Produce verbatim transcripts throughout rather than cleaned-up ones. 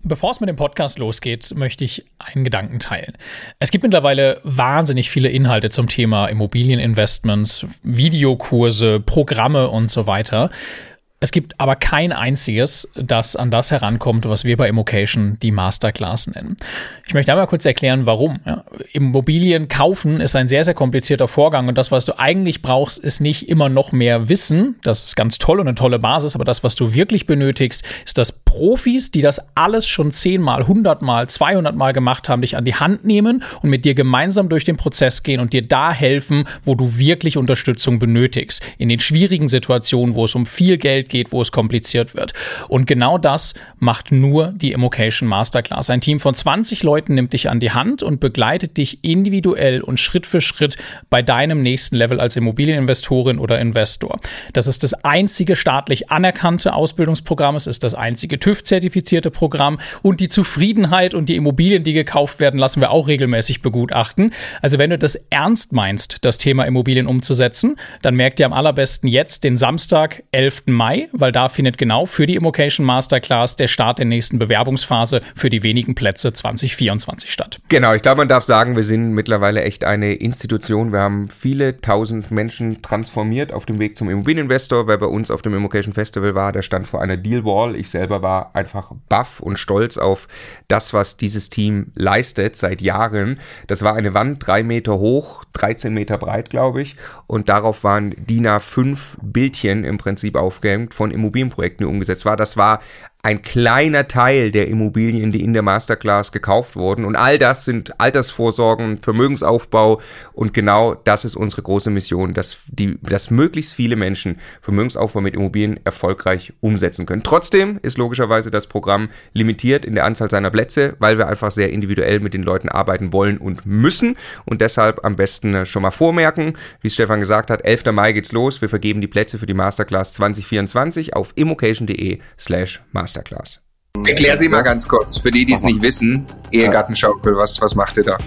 Bevor es mit dem Podcast losgeht, möchte ich einen Gedanken teilen. Es gibt mittlerweile wahnsinnig viele Inhalte zum Thema Immobilieninvestments, Videokurse, Programme und so weiter. Es gibt aber kein einziges, das an das herankommt, was wir bei Immocation die Masterclass nennen. Ich möchte einmal kurz erklären, warum. Ja, Immobilien kaufen ist ein sehr, sehr komplizierter Vorgang und das, was du eigentlich brauchst, ist nicht immer noch mehr Wissen. Das ist ganz toll und eine tolle Basis, aber das, was du wirklich benötigst, ist, dass Profis, die das alles schon zehnmal, hundertmal, zweihundertmal gemacht haben, dich an die Hand nehmen und mit dir gemeinsam durch den Prozess gehen und dir da helfen, wo du wirklich Unterstützung benötigst. In den schwierigen Situationen, wo es um viel Geld geht, wo es kompliziert wird. Und genau das macht nur die Immocation Masterclass. Ein Team von zwanzig Leuten nimmt dich an die Hand und begleitet dich individuell und Schritt für Schritt bei deinem nächsten Level als Immobilieninvestorin oder Investor. Das ist das einzige staatlich anerkannte Ausbildungsprogramm, es ist das einzige TÜV-zertifizierte Programm und die Zufriedenheit und die Immobilien, die gekauft werden, lassen wir auch regelmäßig begutachten. Also wenn du das ernst meinst, das Thema Immobilien umzusetzen, dann merkt ihr am allerbesten jetzt den Samstag, elften Mai, weil da findet genau für die Immocation Masterclass der Start der nächsten Bewerbungsphase für die wenigen Plätze zwanzig vierundzwanzig statt. Genau, ich glaube, man darf sagen, wir sind mittlerweile echt eine Institution. Wir haben viele tausend Menschen transformiert auf dem Weg zum Immobilieninvestor. Wer bei uns auf dem Immocation Festival war, der stand vor einer Dealwall. Ich selber war einfach baff und stolz auf das, was dieses Team leistet seit Jahren. Das war eine Wand, drei Meter hoch, dreizehn Meter breit, glaube ich. Und darauf waren D I N A fünf Bildchen im Prinzip aufgehängt von Immobilienprojekten, die umgesetzt war. Das war ein kleiner Teil der Immobilien, die in der Masterclass gekauft wurden. Und all das sind Altersvorsorgen, Vermögensaufbau. Und genau das ist unsere große Mission, dass, die, dass möglichst viele Menschen Vermögensaufbau mit Immobilien erfolgreich umsetzen können. Trotzdem ist logischerweise das Programm limitiert in der Anzahl seiner Plätze, weil wir einfach sehr individuell mit den Leuten arbeiten wollen und müssen. Und deshalb am besten schon mal vormerken, wie Stefan gesagt hat, elften Mai geht's los. Wir vergeben die Plätze für die Masterclass zwanzig vierundzwanzig auf immocation.de slash Masterclass. Erklär sie mal ganz kurz, für die, die es nicht wissen, Ehegattenschaukel, was, was macht ihr da?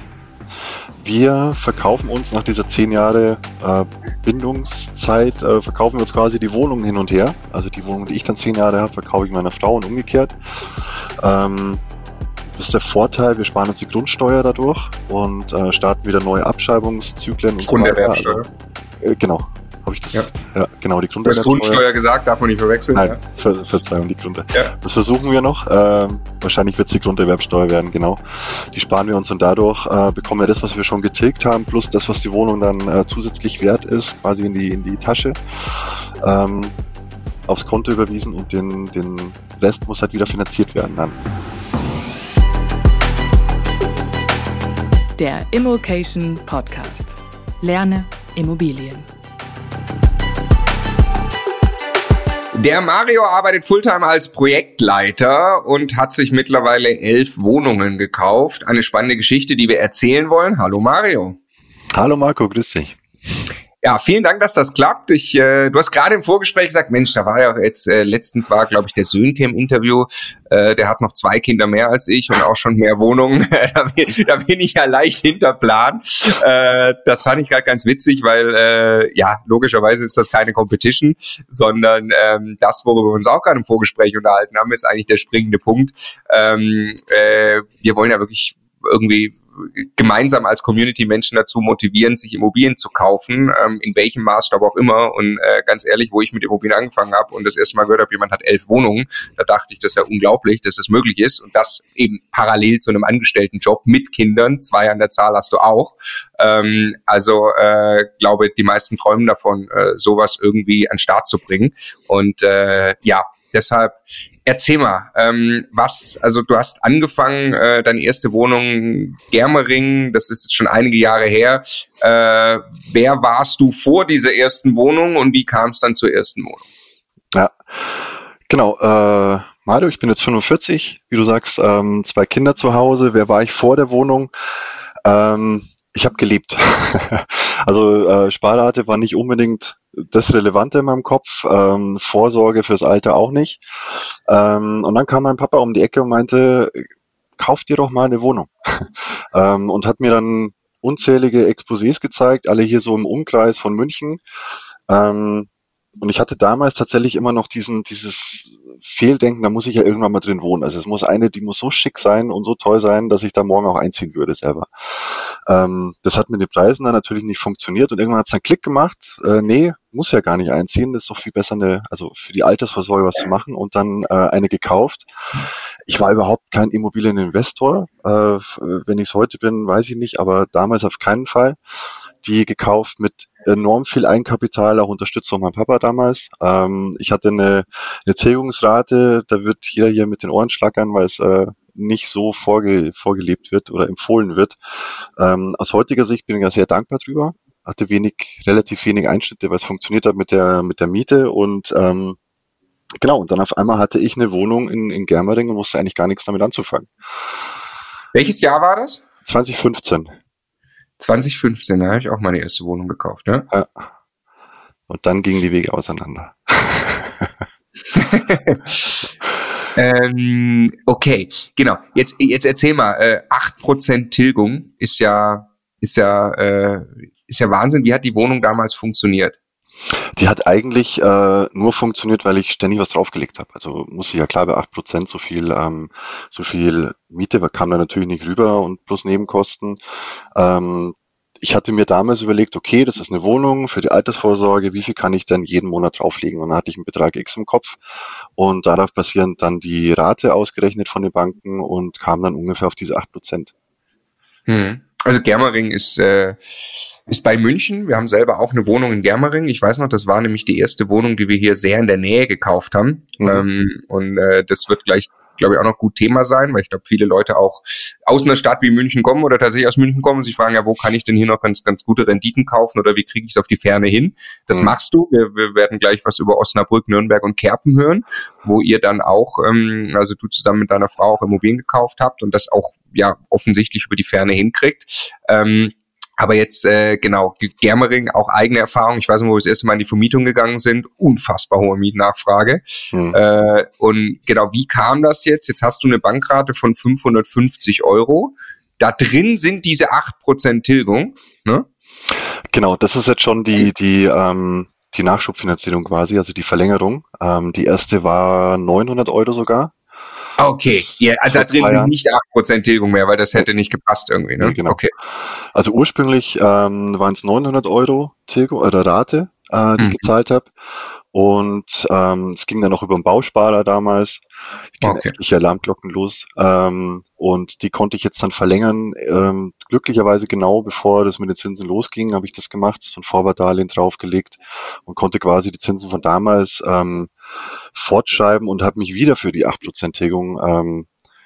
Wir verkaufen uns nach dieser zehn Jahre äh, Bindungszeit, äh, verkaufen wir uns quasi die Wohnungen hin und her. Also die Wohnung, die ich dann zehn Jahre habe, verkaufe ich meiner Frau und umgekehrt. Ähm, das ist der Vorteil, wir sparen uns die Grundsteuer dadurch und äh, starten wieder neue Abschreibungszyklen. Und Grunderwerbsteuer. Also, äh, genau. Habe ich das? Ja. ja, genau, die Grunderwerbsteuer. Du hast Grundsteuer gesagt, darf man nicht verwechseln. Nein, ja. Ver, Verzeihung, die Grund. Ja. Das versuchen wir noch. Ähm, wahrscheinlich wird es die Grunderwerbsteuer werden, genau. Die sparen wir uns und dadurch äh, bekommen wir das, was wir schon getilgt haben, plus das, was die Wohnung dann äh, zusätzlich wert ist, quasi in die, in die Tasche, ähm, aufs Konto überwiesen und den, den Rest muss halt wieder finanziert werden dann. Der Immocation Podcast. Lerne Immobilien. Der Mario arbeitet Fulltime als Projektleiter und hat sich mittlerweile elf Wohnungen gekauft. Eine spannende Geschichte, die wir erzählen wollen. Hallo Mario. Hallo Marco, grüß dich. Ja, vielen Dank, dass das klappt. Ich, äh, du hast gerade im Vorgespräch gesagt, Mensch, da war ja jetzt, äh, letztens war, glaube ich, der Sönke im Interview, äh, der hat noch zwei Kinder mehr als ich und auch schon mehr Wohnungen. da, bin, da bin ich ja leicht hinter Plan. Äh, das fand ich gerade ganz witzig, weil, äh, ja, logischerweise ist das keine Competition, sondern ähm, das, worüber wir uns auch gerade im Vorgespräch unterhalten haben, ist eigentlich der springende Punkt. Ähm, äh, wir wollen ja wirklich irgendwie gemeinsam als Community Menschen dazu motivieren, sich Immobilien zu kaufen, ähm, in welchem Maßstab auch immer. Und äh, ganz ehrlich, wo ich mit Immobilien angefangen habe und das erste Mal gehört habe, jemand hat elf Wohnungen, da dachte ich, das ist ja unglaublich, dass das möglich ist und das eben parallel zu einem Angestelltenjob mit Kindern, zwei an der Zahl hast du auch. Ähm, also äh, glaube, die meisten träumen davon, äh, sowas irgendwie an den Start zu bringen. Und äh, ja, deshalb erzähl mal, ähm, was, also du hast angefangen, äh, deine erste Wohnung Germering, das ist schon einige Jahre her. Äh, wer warst du vor dieser ersten Wohnung und wie kam es dann zur ersten Wohnung? Ja, genau. Äh, Mario, ich bin jetzt fünfundvierzig, wie du sagst, ähm, zwei Kinder zu Hause. Wer war ich vor der Wohnung? Ähm, ich habe gelebt. Also äh, Sparrate war nicht unbedingt das Relevante in meinem Kopf, ähm, Vorsorge fürs Alter auch nicht. Ähm, und dann kam mein Papa um die Ecke und meinte, kauf dir doch mal eine Wohnung. ähm, und hat mir dann unzählige Exposés gezeigt, alle hier so im Umkreis von München. Ähm, und ich hatte damals tatsächlich immer noch diesen, dieses Fehldenken, da muss ich ja irgendwann mal drin wohnen. Also es muss eine, die muss so schick sein und so toll sein, dass ich da morgen auch einziehen würde selber. Ähm, das hat mit den Preisen dann natürlich nicht funktioniert und irgendwann hat es dann Klick gemacht. Äh, nee, muss ja gar nicht einziehen. Das ist doch viel besser, eine, also für die Altersvorsorge was zu machen und dann äh, eine gekauft. Ich war überhaupt kein Immobilieninvestor. Äh, wenn ich es heute bin, weiß ich nicht, aber damals auf keinen Fall. Die gekauft mit enorm viel Eigenkapital, auch Unterstützung von meinem Papa damals. Ähm, ich hatte eine, eine Tilgungsrate, da wird jeder hier mit den Ohren schlackern, weil es äh, nicht so vorge vorgelebt wird oder empfohlen wird. Ähm, aus heutiger Sicht bin ich ja sehr dankbar drüber. Hatte wenig, relativ wenig Einschnitte, weil es funktioniert hat mit der mit der Miete und ähm, genau, und dann auf einmal hatte ich eine Wohnung in, in Germering und wusste eigentlich gar nichts damit anzufangen. Welches Jahr war das? zwanzig fünfzehn. zwanzig fünfzehn, da habe ich auch meine erste Wohnung gekauft, ne? Ja. Und dann gingen die Wege auseinander. ähm, okay, genau. Jetzt, jetzt erzähl mal, äh, acht Prozent Tilgung ist ja, ist ja, äh, ist ja Wahnsinn. Wie hat die Wohnung damals funktioniert? Die hat eigentlich äh, nur funktioniert, weil ich ständig was draufgelegt habe. Also musste ja klar bei acht Prozent so viel, ähm, so viel Miete kam da natürlich nicht rüber und plus Nebenkosten. Ähm, ich hatte mir damals überlegt, okay, das ist eine Wohnung für die Altersvorsorge, wie viel kann ich denn jeden Monat drauflegen? Und dann hatte ich einen Betrag X im Kopf und darauf basierend dann die Rate ausgerechnet von den Banken und kam dann ungefähr auf diese acht Prozent. Hm. Also Germering ist, äh, ist bei München. Wir haben selber auch eine Wohnung in Germering. Ich weiß noch, das war nämlich die erste Wohnung, die wir hier sehr in der Nähe gekauft haben. Mhm. Ähm, und äh, das wird gleich, glaube ich, auch noch gut Thema sein, weil ich glaube, viele Leute auch aus einer Stadt wie München kommen oder tatsächlich aus München kommen und sich fragen, ja, wo kann ich denn hier noch ganz, ganz gute Renditen kaufen oder wie kriege ich es auf die Ferne hin? Das mhm. machst du. Wir, wir werden gleich was über Osnabrück, Nürnberg und Kerpen hören, wo ihr dann auch, ähm, also du zusammen mit deiner Frau auch Immobilien gekauft habt und das auch ja offensichtlich über die Ferne hinkriegt. Ähm, Aber jetzt, äh, genau, Germering, auch eigene Erfahrung. Ich weiß nicht, wo wir das erste Mal in die Vermietung gegangen sind. Unfassbar hohe Mietnachfrage. Hm. Äh, und genau, wie kam das jetzt? Jetzt hast du eine Bankrate von fünfhundertfünfzig Euro. Da drin sind diese acht Prozent Tilgung, ne? Genau, das ist jetzt schon die, die, ähm, die Nachschubfinanzierung quasi, also die Verlängerung. Ähm, die erste war neunhundert Euro sogar. Okay, ja, also da drin sind nicht acht Prozent Tilgung mehr, weil das hätte nicht gepasst irgendwie, ne? Ja, genau. Okay. Also ursprünglich ähm, waren es neunhundert Euro Tilgung oder Rate, äh, die mhm. ich gezahlt habe. Und ähm, es ging dann noch über den Bausparer damals. Ich kenne okay. etliche Alarmglocken los. Ähm, und die konnte ich jetzt dann verlängern. Ähm, glücklicherweise genau bevor das mit den Zinsen losging, habe ich das gemacht, so ein Vorwartdarlehen draufgelegt und konnte quasi die Zinsen von damals ähm, fortschreiben und habe mich wieder für die acht Prozent Tilgung ähm,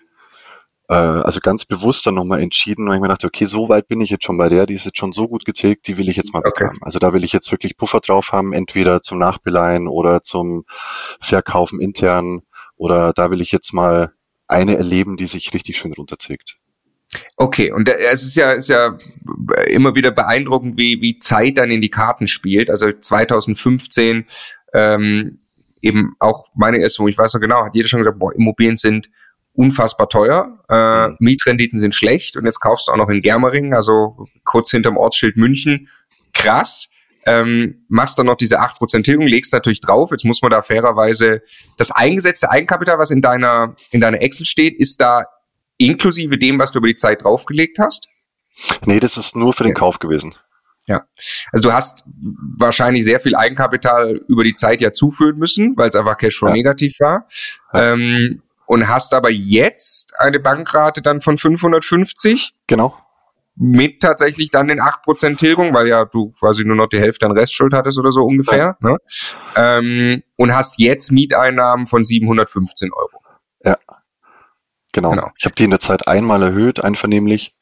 äh, also ganz bewusst dann nochmal entschieden, weil ich mir dachte, okay, so weit bin ich jetzt schon bei der, die ist jetzt schon so gut getilgt, die will ich jetzt mal okay. weghaben. Also da will ich jetzt wirklich Puffer drauf haben, entweder zum Nachbeleihen oder zum Verkaufen intern oder da will ich jetzt mal eine erleben, die sich richtig schön runtertilgt. Okay, und es ist ja, ist ja immer wieder beeindruckend, wie, wie Zeit dann in die Karten spielt. Also zwanzig fünfzehn, ähm, eben auch meine erste Wohnung, ich weiß noch genau, hat jeder schon gesagt, boah, Immobilien sind unfassbar teuer, äh, mhm. Mietrenditen sind schlecht und jetzt kaufst du auch noch in Germering, also kurz hinterm Ortsschild München, krass, ähm, machst dann noch diese acht Prozent Tilgung, legst natürlich drauf, jetzt muss man da fairerweise, das eingesetzte Eigenkapital, was in deiner, in deiner Excel steht, ist da inklusive dem, was du über die Zeit draufgelegt hast? Nee, das ist nur für den ja. Kauf gewesen. Ja, also du hast wahrscheinlich sehr viel Eigenkapital über die Zeit ja zuführen müssen, weil es einfach Cashflow ja. negativ war. Ja. Ähm, und hast aber jetzt eine Bankrate dann von fünfhundertfünfzig. Genau. Mit tatsächlich dann den acht Prozent Tilgung, weil ja du quasi nur noch die Hälfte an Restschuld hattest oder so ungefähr. Ja. Ne? Ähm, und hast jetzt Mieteinnahmen von siebenhundertfünfzehn Euro. Ja, genau. genau. Ich habe die in der Zeit einmal erhöht, einvernehmlich.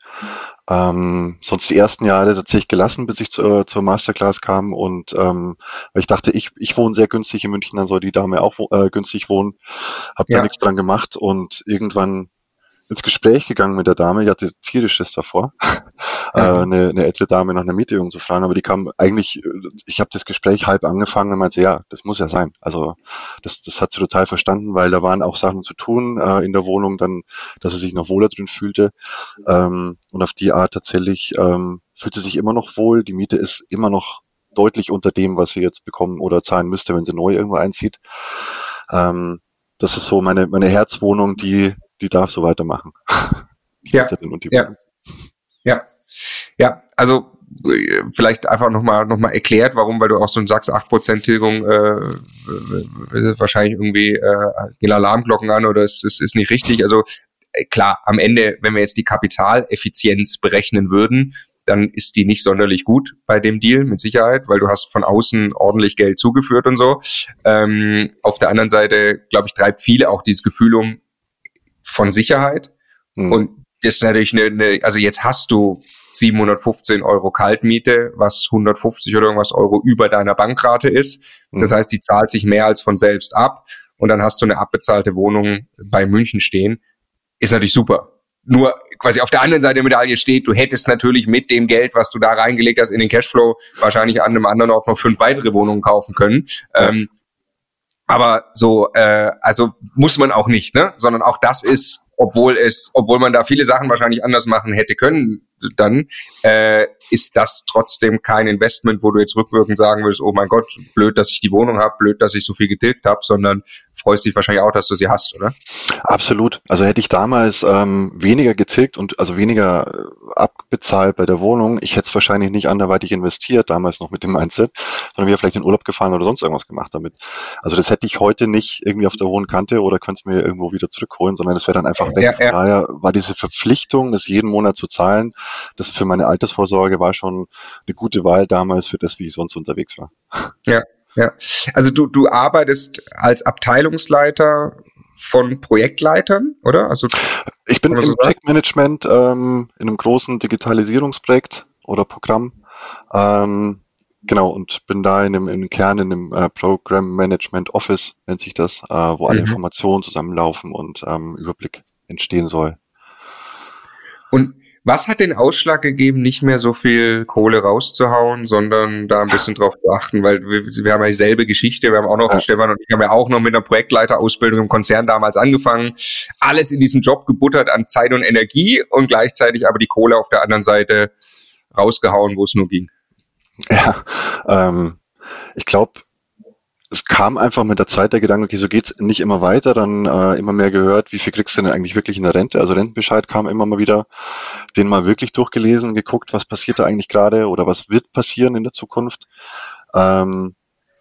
Ähm, sonst die ersten Jahre tatsächlich gelassen, bis ich zur, zur Masterclass kam und ähm, weil ich dachte, ich ich wohne sehr günstig in München, dann soll die Dame auch äh, günstig wohnen. Habe da ja. nichts dran gemacht und irgendwann ins Gespräch gegangen mit der Dame. Ich hatte tierisch Schiss davor, mhm. äh, eine, eine ältere Dame nach einer Mieterhöhung zu fragen, aber die kam eigentlich, ich habe das Gespräch halb angefangen und meinte, ja, das muss ja sein. Also das, das hat sie total verstanden, weil da waren auch Sachen zu tun äh, in der Wohnung, dann, dass sie sich noch wohler drin fühlte. Ähm, und auf die Art tatsächlich ähm, fühlt sie sich immer noch wohl. Die Miete ist immer noch deutlich unter dem, was sie jetzt bekommen oder zahlen müsste, wenn sie neu irgendwo einzieht. Ähm, das ist so meine, meine Herzwohnung, die, die darf so weitermachen. Ja, ja, ja, ja, also vielleicht einfach nochmal noch mal erklärt, warum, weil du auch so sagst, acht Prozent Tilgung, äh, wahrscheinlich irgendwie äh, gehen Alarmglocken an oder es, es ist nicht richtig. Also klar, am Ende, wenn wir jetzt die Kapitaleffizienz berechnen würden, dann ist die nicht sonderlich gut bei dem Deal, mit Sicherheit, weil du hast von außen ordentlich Geld zugeführt und so. Ähm, auf der anderen Seite, glaube ich, treibt viele auch dieses Gefühl um von Sicherheit. Mhm. Und das ist natürlich eine, eine, also jetzt hast du siebenhundertfünfzehn Euro Kaltmiete, was hundertfünfzig oder irgendwas Euro über deiner Bankrate ist. Das mhm. heißt, die zahlt sich mehr als von selbst ab. Und dann hast du eine abbezahlte Wohnung bei München stehen. Ist natürlich super. Nur quasi auf der anderen Seite der Medaille steht, du hättest natürlich mit dem Geld, was du da reingelegt hast in den Cashflow, wahrscheinlich an einem anderen Ort noch fünf weitere Wohnungen kaufen können. Ja. Ähm, aber so, äh, also muss man auch nicht, ne? Sondern auch das ist, obwohl es, obwohl man da viele Sachen wahrscheinlich anders machen hätte können, dann äh, ist das trotzdem kein Investment, wo du jetzt rückwirkend sagen würdest, oh mein Gott, blöd, dass ich die Wohnung habe, blöd, dass ich so viel getilgt habe, sondern freust dich wahrscheinlich auch, dass du sie hast, oder? Absolut. Also hätte ich damals ähm, weniger getilgt und also weniger äh, abbezahlt bei der Wohnung, ich hätte es wahrscheinlich nicht anderweitig investiert, damals noch mit dem Mindset, sondern wäre vielleicht in Urlaub gefahren oder sonst irgendwas gemacht damit. Also das hätte ich heute nicht irgendwie auf der hohen Kante oder könnte mir irgendwo wieder zurückholen, sondern das wäre dann einfach weg. Ja, Von ja. daher war diese Verpflichtung, das jeden Monat zu zahlen, das für meine Altersvorsorge war schon eine gute Wahl damals für das, wie ich sonst unterwegs war. Ja, ja. Also du, du arbeitest als Abteilungsleiter von Projektleitern, oder? Also ich bin im Projektmanagement ähm, in einem großen Digitalisierungsprojekt oder Programm. Ähm, genau, und bin da in dem, im Kern in dem äh, Program Management Office, nennt sich das, äh, wo alle mhm. Informationen zusammenlaufen und ähm, Überblick entstehen soll. Und was hat den Ausschlag gegeben, nicht mehr so viel Kohle rauszuhauen, sondern da ein bisschen drauf zu achten? Weil wir, wir haben ja dieselbe Geschichte, wir haben auch noch, ja. Stefan und ich haben ja auch noch mit einer Projektleiterausbildung im Konzern damals angefangen. Alles in diesen Job gebuttert an Zeit und Energie und gleichzeitig aber die Kohle auf der anderen Seite rausgehauen, wo es nur ging. Ja, ähm, ich glaube, es kam einfach mit der Zeit der Gedanke, okay, so geht's nicht immer weiter, dann äh, immer mehr gehört, wie viel kriegst du denn eigentlich wirklich in der Rente? Also Rentenbescheid kam immer mal wieder, den mal wirklich durchgelesen, geguckt, was passiert da eigentlich gerade oder was wird passieren in der Zukunft. Ähm,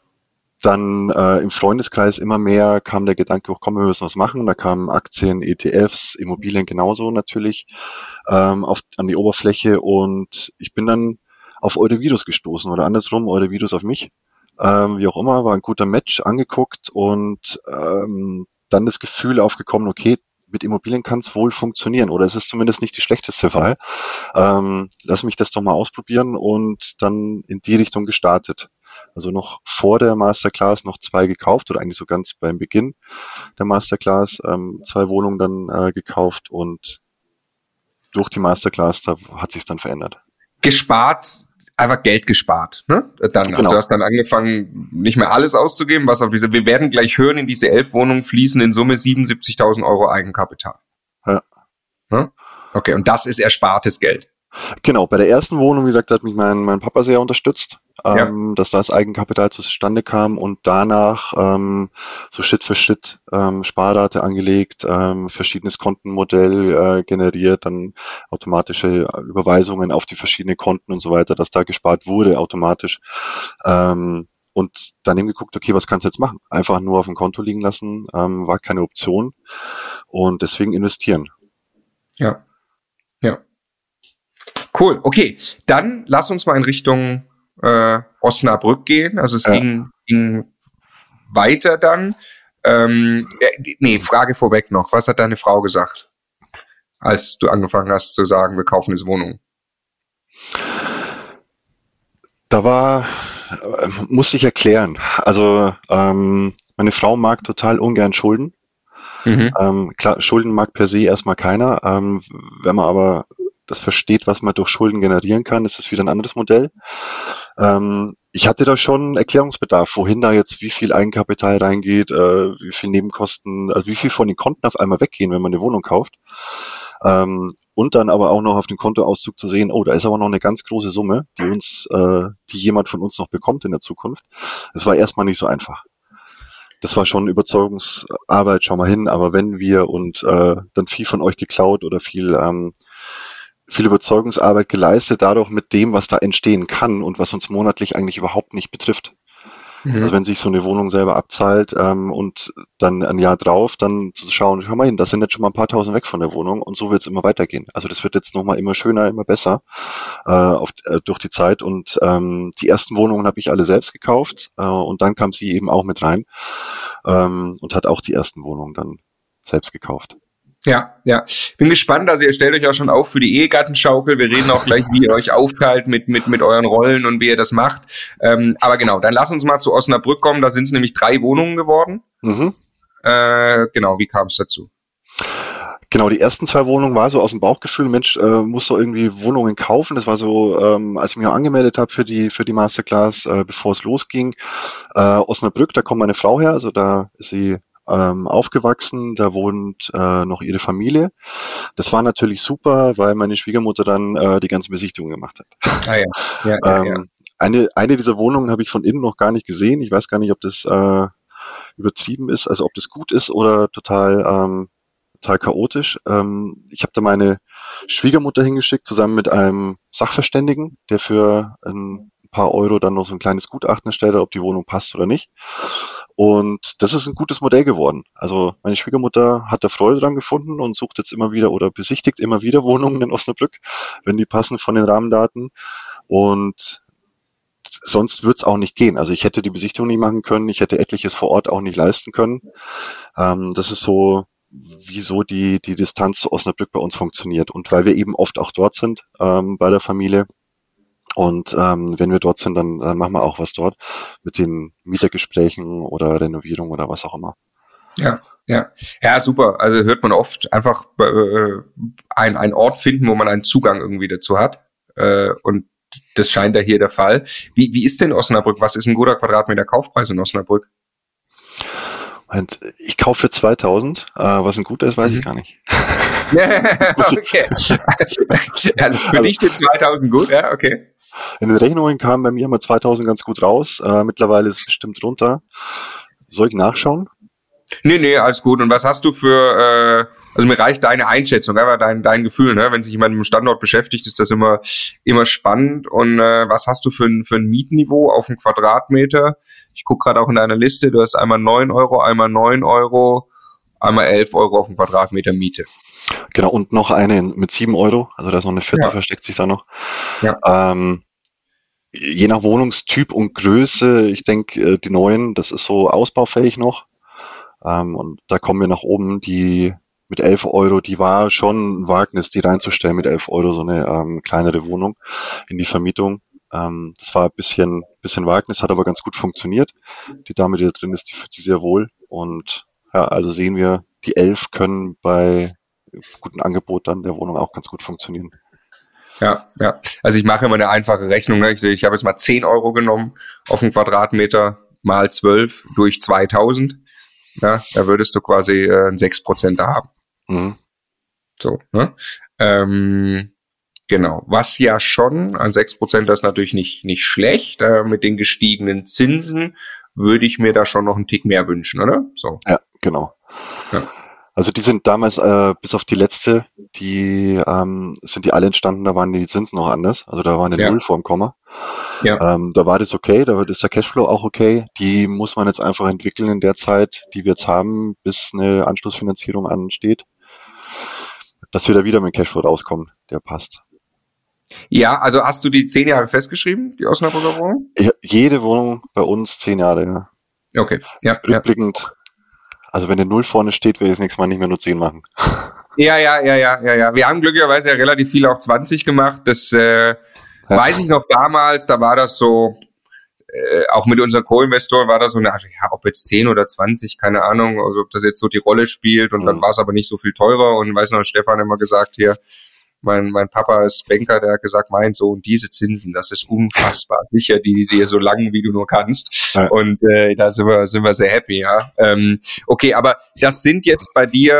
dann äh, im Freundeskreis immer mehr kam der Gedanke, oh, komm, wir müssen was machen. Da kamen Aktien, E T Fs, Immobilien genauso natürlich ähm, auf, an die Oberfläche und ich bin dann auf Eurevirus gestoßen oder andersrum, Eurevirus auf mich. Ähm, wie auch immer, war ein guter Match angeguckt und ähm, dann das Gefühl aufgekommen, okay, mit Immobilien kann es wohl funktionieren oder es ist zumindest nicht die schlechteste Wahl. Ähm, lass mich das doch mal ausprobieren und dann in die Richtung gestartet. Also noch vor der Masterclass noch zwei gekauft oder eigentlich so ganz beim Beginn der Masterclass ähm, zwei Wohnungen dann äh, gekauft und durch die Masterclass, da hat sich dann verändert. Gespart, einfach Geld gespart, ne? Dann, genau. Also du hast dann angefangen, nicht mehr alles auszugeben, was auf diese, wir werden gleich hören, in diese elf Wohnungen fließen in Summe siebenundsiebzigtausend Euro Eigenkapital. Ja. Ne? Okay, und das ist erspartes Geld. Genau, bei der ersten Wohnung, wie gesagt, hat mich mein, mein Papa sehr unterstützt, ja. ähm, dass das Eigenkapital zustande kam und danach ähm, so Schritt für Schritt ähm, Sparrate angelegt, ähm, verschiedenes Kontenmodell äh, generiert, dann automatische Überweisungen auf die verschiedenen Konten und so weiter, dass da gespart wurde automatisch. Ähm, und dann eben geguckt, okay, was kannst du jetzt machen? Einfach nur auf dem Konto liegen lassen, ähm, war keine Option und deswegen investieren. Ja, ja. Cool, okay. Dann lass uns mal in Richtung äh, Osnabrück gehen. Also es ja. ging, ging weiter dann. Ähm, äh, nee, Frage vorweg noch. Was hat deine Frau gesagt, als du angefangen hast zu sagen, wir kaufen diese Wohnung? Da war, äh, musste ich erklären. Also ähm, meine Frau mag total ungern Schulden. Mhm. Ähm, klar, Schulden mag per se erstmal keiner. Ähm, wenn man aber das versteht, was man durch Schulden generieren kann, ist das wieder ein anderes Modell. Ähm, ich hatte da schon Erklärungsbedarf, wohin da jetzt wie viel Eigenkapital reingeht, äh, wie viel Nebenkosten, also wie viel von den Konten auf einmal weggehen, wenn man eine Wohnung kauft. Ähm, und dann aber auch noch auf dem Kontoauszug zu sehen, oh, da ist aber noch eine ganz große Summe, die uns, äh, die jemand von uns noch bekommt in der Zukunft. Das war erstmal nicht so einfach. Das war schon Überzeugungsarbeit, schau mal hin, aber wenn wir und äh, dann viel von euch geklaut oder viel ähm, viel Überzeugungsarbeit geleistet, dadurch mit dem, was da entstehen kann und was uns monatlich eigentlich überhaupt nicht betrifft. Mhm. Also wenn sich so eine Wohnung selber abzahlt ähm, und dann ein Jahr drauf, dann zu schauen, hör mal hin, das sind jetzt schon mal ein paar tausend weg von der Wohnung und so wird es immer weitergehen. Also das wird jetzt nochmal immer schöner, immer besser äh, auf, äh, durch die Zeit und ähm, die ersten Wohnungen habe ich alle selbst gekauft äh, und dann kam sie eben auch mit rein ähm, und hat auch die ersten Wohnungen dann selbst gekauft. Ja, ja. Bin gespannt. Also ihr stellt euch auch schon auf für die Ehegattenschaukel. Wir reden auch gleich, wie ihr euch aufteilt mit mit mit euren Rollen und wie ihr das macht. Ähm, aber genau, dann lass uns mal zu Osnabrück kommen. Da sind es nämlich drei Wohnungen geworden. Mhm. Äh, genau, wie kam es dazu? Genau, die ersten zwei Wohnungen war so aus dem Bauchgefühl, Mensch, äh, muss doch irgendwie Wohnungen kaufen. Das war so, ähm, als ich mich angemeldet habe für die für die Masterclass, äh, bevor es losging. Äh, Osnabrück, da kommt meine Frau her, also da ist sie ähm, aufgewachsen, da wohnt äh, noch ihre Familie. Das war natürlich super, weil meine Schwiegermutter dann äh, die ganze Besichtigung gemacht hat. Ah ja. Ja, ja, ähm, ja. Eine, eine dieser Wohnungen habe ich von innen noch gar nicht gesehen. Ich weiß gar nicht, ob das äh, übertrieben ist, also ob das gut ist oder total ähm, total chaotisch. Ähm, ich habe da meine Schwiegermutter hingeschickt, zusammen mit einem Sachverständigen, der für ein paar Euro dann noch so ein kleines Gutachten erstellt hat, ob die Wohnung passt oder nicht. Und das ist ein gutes Modell geworden. Also meine Schwiegermutter hat da Freude dran gefunden und sucht jetzt immer wieder oder besichtigt immer wieder Wohnungen in Osnabrück, wenn die passen von den Rahmendaten. Und sonst wird's auch nicht gehen. Also ich hätte die Besichtigung nicht machen können, ich hätte etliches vor Ort auch nicht leisten können. Ähm, das ist so, wieso die, die Distanz zu Osnabrück bei uns funktioniert. Und weil wir eben oft auch dort sind, ähm, bei der Familie. Und ähm, wenn wir dort sind, dann, dann machen wir auch was dort mit den Mietergesprächen oder Renovierung oder was auch immer. Ja, ja, ja, super. Also hört man oft einfach äh, ein, ein Ort finden, wo man einen Zugang irgendwie dazu hat. Äh, und das scheint ja hier der Fall. Wie, wie ist denn Osnabrück? Was ist ein guter Quadratmeter Kaufpreis in Osnabrück? Und ich kaufe für zweitausend. Äh, was ein guter ist, weiß mhm. ich gar nicht. Okay. Also für also, dich sind zweitausend gut, ja, okay. In den Rechnungen kamen bei mir immer zweitausend ganz gut raus. Äh, mittlerweile ist es bestimmt runter. Soll ich nachschauen? Nee, nee, alles gut. Und was hast du für, äh, also mir reicht deine Einschätzung, aber dein, dein Gefühl, ne? Wenn sich jemand mit dem Standort beschäftigt, ist das immer, immer spannend. Und äh, was hast du für ein, für ein Mietniveau auf einen Quadratmeter? Ich gucke gerade auch in deiner Liste, du hast einmal neun Euro, einmal neun Euro, einmal elf Euro auf einen Quadratmeter Miete. Genau, und noch eine mit sieben Euro, also da ist noch eine vierte, ja. versteckt sich da noch. Ja. Ähm, je nach Wohnungstyp und Größe, ich denke, die neuen, das ist so ausbaufähig noch. Ähm, und da kommen wir nach oben, die mit elf Euro, die war schon ein Wagnis, die reinzustellen mit elf Euro, so eine ähm, kleinere Wohnung in die Vermietung. Ähm, das war ein bisschen, bisschen Wagnis, hat aber ganz gut funktioniert. Die Dame, die da drin ist, die fühlt sich sehr wohl. Und ja, also sehen wir, die elf können bei gutem Angebot dann der Wohnung auch ganz gut funktionieren. Ja, ja. Also ich mache immer eine einfache Rechnung. Ne? Ich, ich habe jetzt mal zehn Euro genommen auf einen Quadratmeter mal zwölf durch zweitausend. Ja, da würdest du quasi äh, sechs Prozent da haben. Mhm. So, ne? Ähm, genau. Was ja schon, an sechs Prozent, das ist natürlich nicht, nicht schlecht. Äh, mit den gestiegenen Zinsen würde ich mir da schon noch einen Tick mehr wünschen, oder? So. Ja, genau. Ja. Also die sind damals, äh, bis auf die letzte, die ähm, sind die alle entstanden, da waren die Zinsen noch anders. Also da war eine ja. Null vorm Komma. Ja. Ähm, da war das okay, da ist der Cashflow auch okay. Die muss man jetzt einfach entwickeln in der Zeit, die wir jetzt haben, bis eine Anschlussfinanzierung ansteht, dass wir da wieder mit Cashflow rauskommen, der passt. Ja, also hast du die zehn Jahre festgeschrieben, die Osnabrücker Wohnung? Ja, jede Wohnung bei uns zehn Jahre, ja. Okay, ja. Rückblickend, ja. Also wenn eine Null vorne steht, will ich das nächste Mal nicht mehr nur zehn machen. Ja, ja, ja, ja, ja, ja. Wir haben glücklicherweise ja relativ viel auch zwanzig gemacht. Das äh, ja. weiß ich noch damals, da war das so, äh, auch mit unseren Co-Investoren war das so, na, ja, ob jetzt zehn oder zwanzig, keine Ahnung, also ob das jetzt so die Rolle spielt und mhm. dann war es aber nicht so viel teurer und weiß noch, Stefan immer gesagt hier, Mein, mein Papa ist Banker, der hat gesagt, mein Sohn, diese Zinsen, das ist unfassbar. Sicher die dir so lang, wie du nur kannst. Ja. Und äh, da sind wir, sind wir sehr happy, ja. Ähm, okay, aber das sind jetzt bei dir,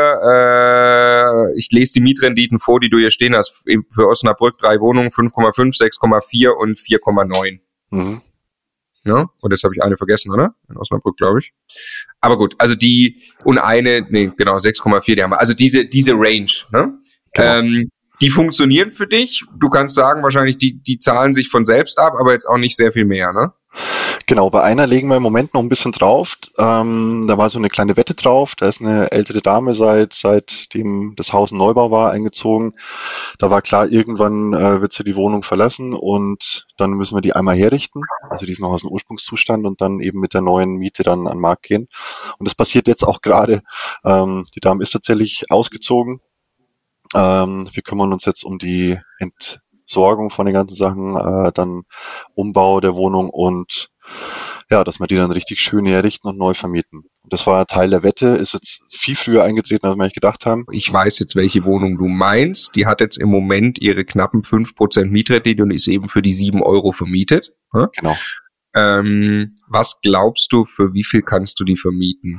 äh, ich lese die Mietrenditen vor, die du hier stehen hast. Für Osnabrück drei Wohnungen, fünf Komma fünf, sechs Komma vier und vier Komma neun. Mhm. Ja, und jetzt habe ich eine vergessen, oder? In Osnabrück, glaube ich. Aber gut, also die, und eine, nee, genau, sechs Komma vier, die haben wir. Also diese, diese Range, ne? Genau. Ähm, die funktionieren für dich. Du kannst sagen, wahrscheinlich, die, die zahlen sich von selbst ab, aber jetzt auch nicht sehr viel mehr, ne? Genau, bei einer legen wir im Moment noch ein bisschen drauf. Ähm, da war so eine kleine Wette drauf. Da ist eine ältere Dame seit seitdem das Haus in Neubau war eingezogen. Da war klar, irgendwann äh, wird sie die Wohnung verlassen und dann müssen wir die einmal herrichten. Also die ist noch aus dem Ursprungszustand und dann eben mit der neuen Miete dann an den Markt gehen. Und das passiert jetzt auch gerade. Ähm, die Dame ist tatsächlich ausgezogen. Ähm, wir kümmern uns jetzt um die Entsorgung von den ganzen Sachen, äh, dann Umbau der Wohnung und ja, dass wir die dann richtig schön herrichten und neu vermieten. Und das war Teil der Wette, ist jetzt viel früher eingetreten, als wir eigentlich gedacht haben. Ich weiß jetzt, welche Wohnung du meinst. Die hat jetzt im Moment ihre knappen fünf Prozent Mietrendite und ist eben für die sieben Euro vermietet. Hm? Genau. Ähm, was glaubst du, für wie viel kannst du die vermieten?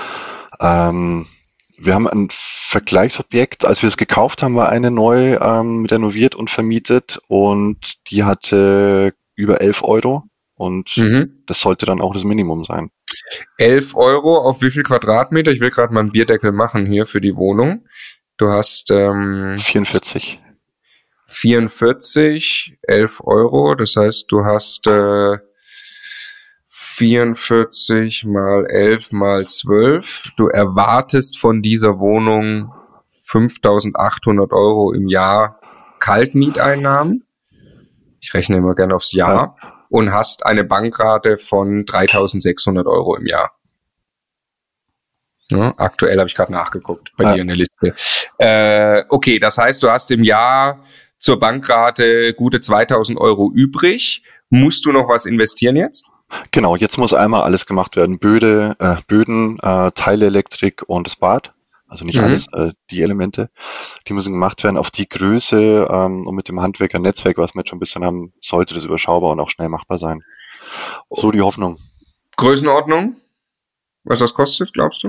Ähm, Wir haben ein Vergleichsobjekt, als wir es gekauft haben, war eine neu ähm, renoviert und vermietet und die hatte über elf Euro und mhm. das sollte dann auch das Minimum sein. elf Euro auf wie viel Quadratmeter? Ich will gerade mal einen Bierdeckel machen hier für die Wohnung. Du hast ähm, vierundvierzig. vierundvierzig, elf Euro, das heißt, du hast äh, vierundvierzig mal elf mal zwölf. Du erwartest von dieser Wohnung fünftausendachthundert Euro im Jahr Kaltmieteinnahmen. Ich rechne immer gerne aufs Jahr. Ja. Und hast eine Bankrate von dreitausendsechshundert Euro im Jahr. Ja, aktuell habe ich gerade nachgeguckt bei ja. dir in der Liste. Äh, okay, das heißt, du hast im Jahr zur Bankrate gute zweitausend Euro übrig. Musst du noch was investieren jetzt? Genau, jetzt muss einmal alles gemacht werden. Böde, äh, Böden, äh, Teilelektrik und das Bad. Also nicht mhm. alles, äh, die Elemente, die müssen gemacht werden auf die Größe ähm, und mit dem Handwerker-Netzwerk, was wir jetzt schon ein bisschen haben, sollte das überschaubar und auch schnell machbar sein. So die Hoffnung. Größenordnung? Was das kostet, glaubst du?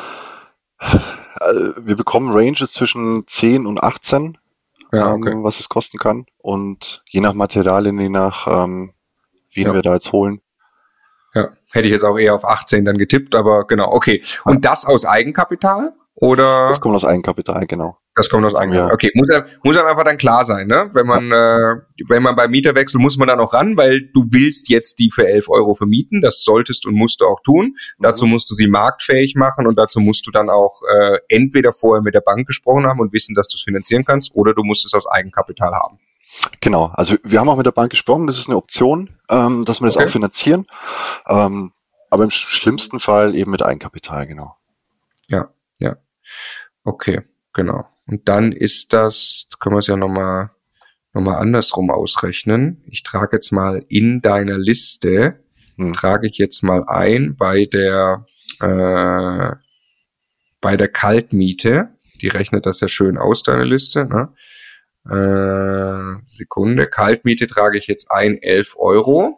Äh, wir bekommen Ranges zwischen zehn und achtzehn, ja, okay. ähm, was es kosten kann. Und je nach Materialien, je nach ähm, wen ja. wir da jetzt holen. Ja, hätte ich jetzt auch eher auf achtzehn dann getippt, aber genau, okay. Und ja. das aus Eigenkapital? Oder? Das kommt aus Eigenkapital, genau. Das kommt aus Eigenkapital. Ja. Okay, muss ja, muss ja einfach dann klar sein, ne? Wenn man, ja. äh, wenn man beim Mieterwechsel muss man dann auch ran, weil du willst jetzt die für elf Euro vermieten. Das solltest und musst du auch tun. Mhm. Dazu musst du sie marktfähig machen und dazu musst du dann auch äh, entweder vorher mit der Bank gesprochen haben und wissen, dass du es finanzieren kannst, oder du musst es aus Eigenkapital haben. Genau, also wir haben auch mit der Bank gesprochen, das ist eine Option, ähm, dass wir das okay. auch finanzieren. Ähm, aber im schlimmsten Fall eben mit Eigenkapital, genau. Ja, ja. Okay, genau. Und dann ist das, jetzt können wir es ja nochmal noch mal andersrum ausrechnen. Ich trage jetzt mal in deiner Liste, hm. trage ich jetzt mal ein bei der äh, bei der Kaltmiete. Die rechnet das ja schön aus, deine Liste, ne? Äh, Sekunde. Kaltmiete trage ich jetzt ein, elf Euro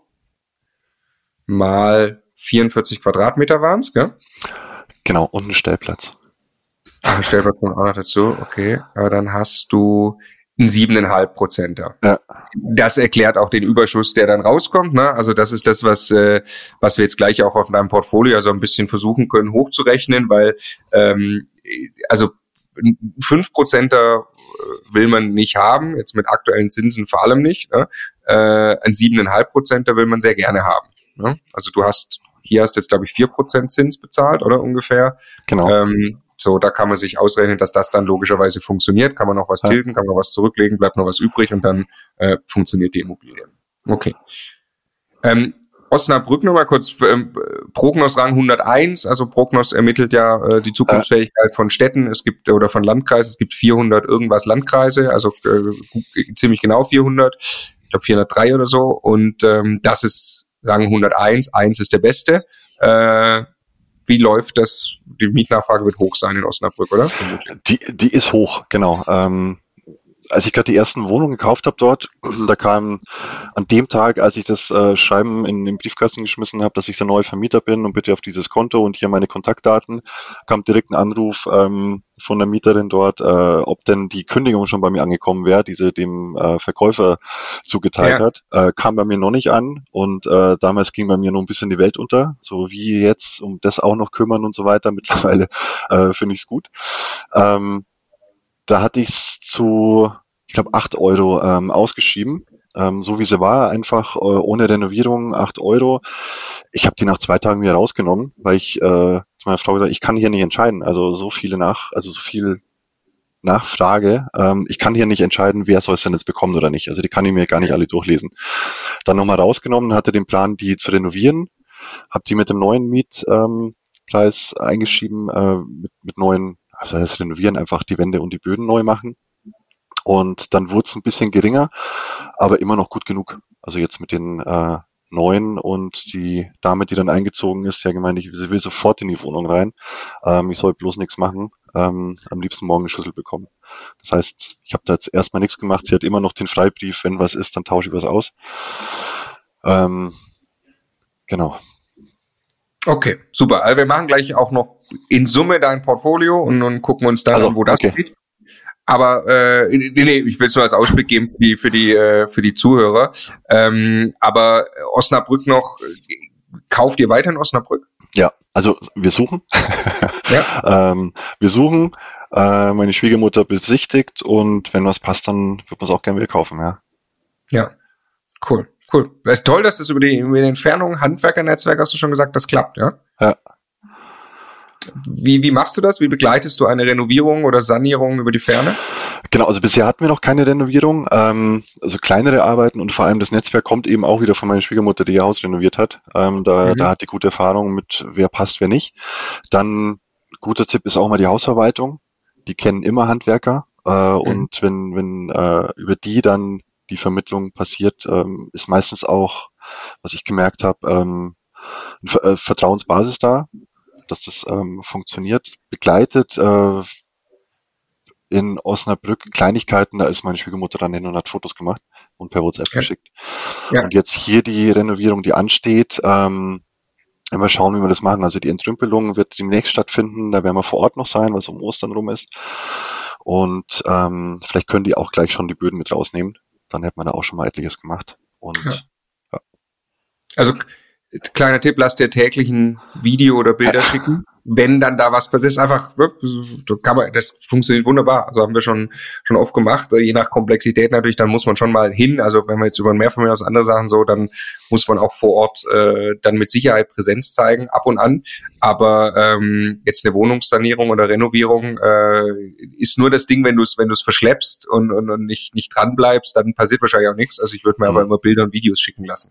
mal vierundvierzig Quadratmeter waren es, gell? Genau, und ein Stellplatz. Ah, Stellplatz kommt auch noch dazu, okay. Aber dann hast du einen siebeneinhalb Prozenter. Ja. Das erklärt auch den Überschuss, der dann rauskommt, ne? Also das ist das, was äh, was wir jetzt gleich auch auf deinem Portfolio also ein bisschen versuchen können hochzurechnen, weil ähm, also fünf Prozenter will man nicht haben, jetzt mit aktuellen Zinsen vor allem nicht. Ne? Äh, ein siebeneinhalb Prozenter will man sehr gerne haben. Ne? Also du hast, hier hast jetzt, glaube ich, vier Prozent Zins bezahlt, oder ungefähr. Genau. Ähm, so, da kann man sich ausrechnen, dass das dann logischerweise funktioniert. Kann man noch was ja. tilgen, kann man was zurücklegen, bleibt noch was übrig und dann äh, funktioniert die Immobilie. Okay. Ähm, Osnabrück nochmal kurz, ähm, Prognos Rang hunderteins, also Prognos ermittelt ja äh, die Zukunftsfähigkeit ja. von Städten, es gibt, oder von Landkreisen, es gibt vierhundert irgendwas Landkreise, also äh, ziemlich genau vierhundert, ich glaube vierhundertdrei oder so, und ähm, das ist Rang hunderteins, eins ist der beste. Äh, wie läuft das? Die Mietnachfrage wird hoch sein in Osnabrück, oder? Die, die ist hoch, genau. Ähm, als ich gerade die ersten Wohnungen gekauft habe dort, da kam an dem Tag, als ich das äh, Schreiben in den Briefkasten geschmissen habe, dass ich der neue Vermieter bin und bitte auf dieses Konto und hier meine Kontaktdaten, kam direkt ein Anruf ähm, von der Mieterin dort, äh, ob denn die Kündigung schon bei mir angekommen wäre, die sie dem äh, Verkäufer zugeteilt Ja. hat. Äh, kam bei mir noch nicht an und äh, damals ging bei mir noch ein bisschen die Welt unter, so wie jetzt um das auch noch kümmern und so weiter. Mittlerweile äh, finde ich es gut. Ähm, Da hatte ich es zu, ich glaube, acht Euro ähm, ausgeschrieben, ähm, so wie sie war, einfach äh, ohne Renovierung, acht Euro. Ich habe die nach zwei Tagen wieder rausgenommen, weil ich äh, zu meiner Frau gesagt, ich kann hier nicht entscheiden. Also so viele nach, also so viel Nachfrage. Ähm, ich kann hier nicht entscheiden, wer soll es denn jetzt bekommen oder nicht. Also die kann ich mir gar nicht alle durchlesen. Dann nochmal rausgenommen, hatte den Plan, die zu renovieren, habe die mit dem neuen Mietpreis ähm, eingeschrieben, äh, mit, mit neuen, also das Renovieren, einfach die Wände und die Böden neu machen. Und dann wurde es ein bisschen geringer, aber immer noch gut genug. Also jetzt mit den äh, neuen und die Dame, die dann eingezogen ist, die hat gemeint, ich will sofort in die Wohnung rein. Ähm, ich soll bloß nichts machen. Ähm, am liebsten morgen eine Schüssel bekommen. Das heißt, ich habe da jetzt erstmal nichts gemacht. Sie hat immer noch den Freibrief, wenn was ist, dann tausche ich was aus. Ähm, genau. Okay, super. Also wir machen gleich auch noch in Summe dein Portfolio und, und gucken uns dann Also, an, wo das okay. steht. Aber äh, nee, nee, ich will es nur als Ausblick geben für die für die, äh, für die Zuhörer. Ähm, aber Osnabrück noch, kauft ihr weiter in Osnabrück? Ja, also wir suchen. Ja. ähm, wir suchen. Äh, meine Schwiegermutter besichtigt und wenn was passt, dann wird man es auch gerne wieder kaufen, ja. Ja, cool, cool. Das ist toll, dass das über die, über die Entfernung, Handwerkernetzwerk, hast du schon gesagt, das klappt, ja? Ja. Wie, wie machst du das? Wie begleitest du eine Renovierung oder Sanierung über die Ferne? Genau, also bisher hatten wir noch keine Renovierung, ähm, also kleinere Arbeiten und vor allem das Netzwerk kommt eben auch wieder von meiner Schwiegermutter, die ihr Haus renoviert hat. Ähm, da, Mhm. da hat die gute Erfahrung mit, wer passt, wer nicht. Dann, guter Tipp ist auch mal die Hausverwaltung. Die kennen immer Handwerker äh, mhm. und wenn, wenn äh, über die dann die Vermittlung passiert, ähm, ist meistens auch, was ich gemerkt habe, ähm, eine Ver- äh, Vertrauensbasis da, dass das ähm, funktioniert. Begleitet äh, in Osnabrück Kleinigkeiten, da ist meine Schwiegermutter dann hin und hat Fotos gemacht und per WhatsApp Ja. geschickt. Ja. Und jetzt hier die Renovierung, die ansteht, ähm, immer schauen, wie wir das machen. Also die Entrümpelung wird demnächst stattfinden, da werden wir vor Ort noch sein, was um Ostern rum ist. Und ähm, vielleicht können die auch gleich schon die Böden mit rausnehmen. Dann hätte man da auch schon mal etliches gemacht. Und Ja. Ja. Also kleiner Tipp, lass dir täglich ein Video oder Bilder schicken. Wenn dann da was passiert, ist einfach, kann man, das funktioniert wunderbar. Also haben wir schon schon oft gemacht. Je nach Komplexität natürlich, dann muss man schon mal hin. Also wenn wir jetzt über ein Mehrfamilienhaus andere Sachen so, dann muss man auch vor Ort äh, dann mit Sicherheit Präsenz zeigen, ab und an. Aber ähm, jetzt eine Wohnungssanierung oder Renovierung äh, ist nur das Ding, wenn du es wenn du es verschleppst und, und, und nicht nicht dran bleibst, dann passiert wahrscheinlich auch nichts. Also ich würde mir mhm. aber immer Bilder und Videos schicken lassen.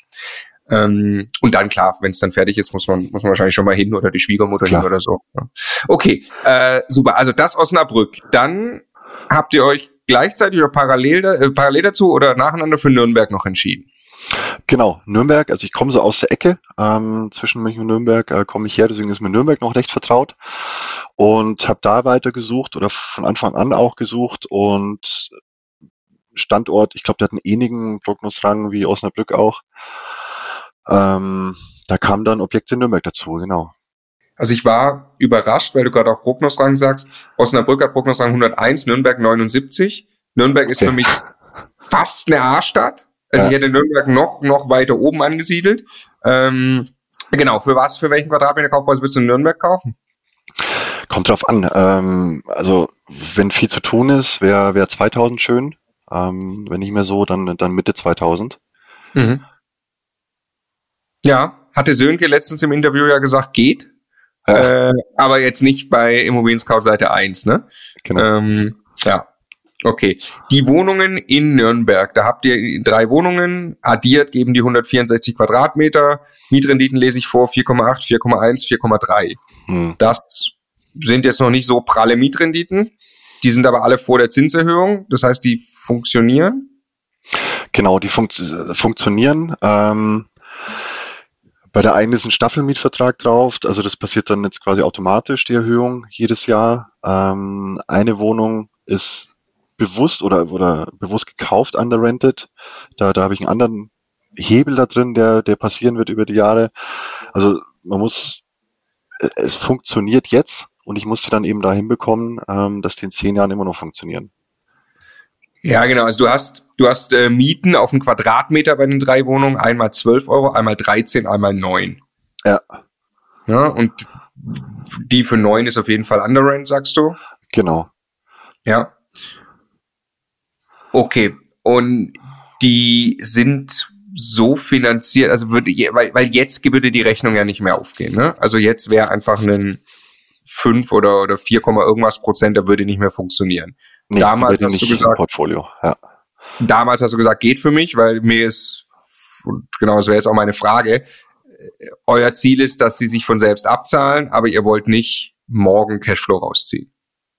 Ähm, und dann, klar, wenn es dann fertig ist, muss man muss man wahrscheinlich schon mal hin oder die Schwiegermutter Klar. hin oder so. Ja. Okay, äh, super. Also das Osnabrück. Dann habt ihr euch gleichzeitig oder parallel, äh, parallel dazu oder nacheinander für Nürnberg noch entschieden? Genau, Nürnberg, also ich komme so aus der Ecke, ähm, zwischen München und Nürnberg äh, komme ich her, deswegen ist mir Nürnberg noch recht vertraut und habe da weiter gesucht oder von Anfang an auch gesucht und Standort, ich glaube, der hat einen ähnlichen Prognosrang wie Osnabrück auch. Ähm, da kam dann Objekte Nürnberg dazu, genau. Also ich war überrascht, weil du gerade auch Prognosrang sagst. Osnabrück hat Prognosrang hunderteins, Nürnberg neunundsiebzig. Nürnberg ist Okay. für mich fast eine A-Stadt. Also Ja. ich hätte Nürnberg noch noch weiter oben angesiedelt. Ähm, genau, für was, für welchen Quadratmeter Kaufpreis würdest du in Nürnberg kaufen? Kommt drauf an. Ähm, also wenn viel zu tun ist, wäre wär zweitausend schön. Ähm, wenn nicht mehr so, dann, dann Mitte zweitausend. Mhm. Ja, hatte Sönke letztens im Interview ja gesagt, geht. Ja. Äh, aber jetzt nicht bei Immobilien Scout Seite eins, ne? Genau. Ähm, ja, okay. Die Wohnungen in Nürnberg, da habt ihr drei Wohnungen, addiert geben die hundertvierundsechzig Quadratmeter, Mietrenditen lese ich vor, vier Komma acht, vier Komma eins, vier Komma drei. Hm. Das sind jetzt noch nicht so pralle Mietrenditen, die sind aber alle vor der Zinserhöhung, das heißt, die funktionieren. Genau, die funkt funktionieren. Ähm, bei der einen ist ein Staffelmietvertrag drauf, also das passiert dann jetzt quasi automatisch, die Erhöhung jedes Jahr. Ähm, eine Wohnung ist bewusst oder, oder bewusst gekauft, underrented. Da, da habe ich einen anderen Hebel da drin, der, der passieren wird über die Jahre. Also man muss, es funktioniert jetzt und ich musste dann eben da hinbekommen, ähm, dass die in zehn Jahren immer noch funktionieren. Ja, genau. Also du hast, du hast äh, Mieten auf einen Quadratmeter bei den drei Wohnungen, einmal zwölf Euro, einmal dreizehn, einmal neun. Ja. Ja, und die für neun ist auf jeden Fall Underrent, sagst du? Genau. Ja. Okay. Und die sind so finanziert, also würde, weil, weil jetzt würde die Rechnung ja nicht mehr aufgehen, ne? Also jetzt wäre einfach ein fünf oder, oder vier, irgendwas Prozent, da würde nicht mehr funktionieren. Nee, damals hast nicht du gesagt, Portfolio, ja. Damals hast du gesagt, geht für mich, weil mir ist, und genau, das wäre jetzt auch meine Frage, euer Ziel ist, dass sie sich von selbst abzahlen, aber ihr wollt nicht morgen Cashflow rausziehen.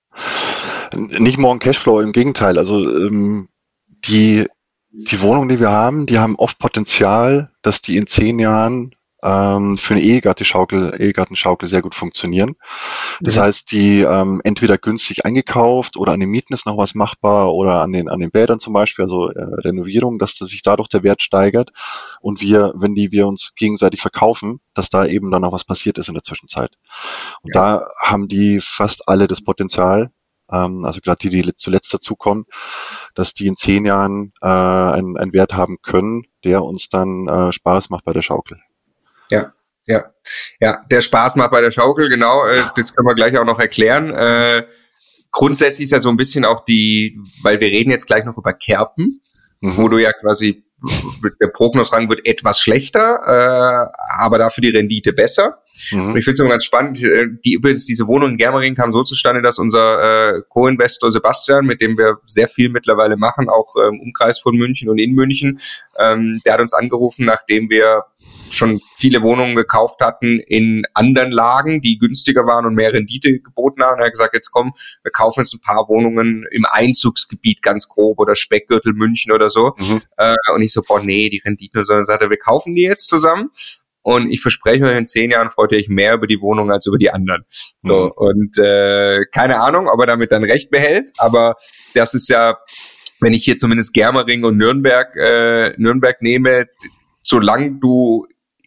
Nicht morgen Cashflow, im Gegenteil. Also ähm, die, die Wohnungen, die wir haben, die haben oft Potenzial, dass die in zehn Jahren ähm, für eine Ehegattenschaukel, Ehegattenschaukel sehr gut funktionieren. Das Ja. heißt, die ähm, entweder günstig eingekauft oder an den Mieten ist noch was machbar oder an den an den Bädern zum Beispiel, also äh, Renovierung, dass das sich dadurch der Wert steigert und wir, wenn die wir uns gegenseitig verkaufen, dass da eben dann noch was passiert ist in der Zwischenzeit. Und Ja. da haben die fast alle das Potenzial, ähm, also gerade die, die zuletzt dazukommen, dass die in zehn Jahren äh, einen, einen Wert haben können, der uns dann äh, Spaß macht bei der Schaukel. Ja, ja, ja, der Spaß macht bei der Schaukel, genau, äh, das können wir gleich auch noch erklären. Äh, grundsätzlich ist ja so ein bisschen auch die, weil wir reden jetzt gleich noch über Kerpen, Mhm. wo du ja quasi, der Prognosrang wird etwas schlechter, äh, aber dafür die Rendite besser. Und Mhm. ich finde es immer ganz spannend, äh, die, übrigens diese Wohnung in Germering kam so zustande, dass unser äh, Co-Investor Sebastian, mit dem wir sehr viel mittlerweile machen, auch äh, im Umkreis von München und in München, ähm, der hat uns angerufen, nachdem wir schon viele Wohnungen gekauft hatten in anderen Lagen, die günstiger waren und mehr Rendite geboten haben. Er hat gesagt, jetzt komm, wir kaufen jetzt ein paar Wohnungen im Einzugsgebiet ganz grob oder Speckgürtel München oder so. Mhm. Äh, und ich so, boah, nee, die Rendite, sondern sagte, wir kaufen die jetzt zusammen. Und ich verspreche euch, in zehn Jahren freut ihr euch mehr über die Wohnung als über die anderen. So, Mhm. und äh, keine Ahnung, ob er damit dann recht behält, aber das ist ja, wenn ich hier zumindest Germering und Nürnberg, äh, Nürnberg nehme, solange du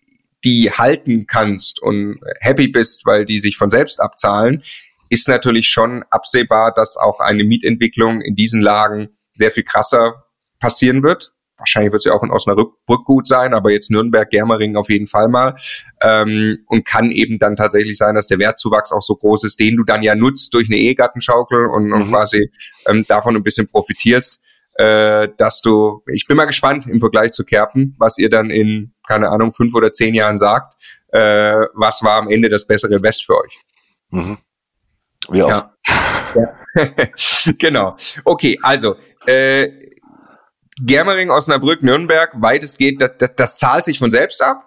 die halten kannst und happy bist, weil die sich von selbst abzahlen, ist natürlich schon absehbar, dass auch eine Mietentwicklung in diesen Lagen sehr viel krasser passieren wird. Wahrscheinlich wird es ja auch in Osnabrück gut sein, aber jetzt Nürnberg, Germering auf jeden Fall mal. Ähm, und kann eben dann tatsächlich sein, dass der Wertzuwachs auch so groß ist, den du dann ja nutzt durch eine Ehegattenschaukel und, Mhm. und quasi ähm, davon ein bisschen profitierst, äh, dass du, ich bin mal gespannt im Vergleich zu Kerpen, was ihr dann in, keine Ahnung, fünf oder zehn Jahren sagt, äh, was war am Ende das bessere Invest für euch? Mhm. Wir auch. Ja. Ja. Genau. Okay, also äh, Germering, Osnabrück, Nürnberg, weitestgehend, das, das, das zahlt sich von selbst ab?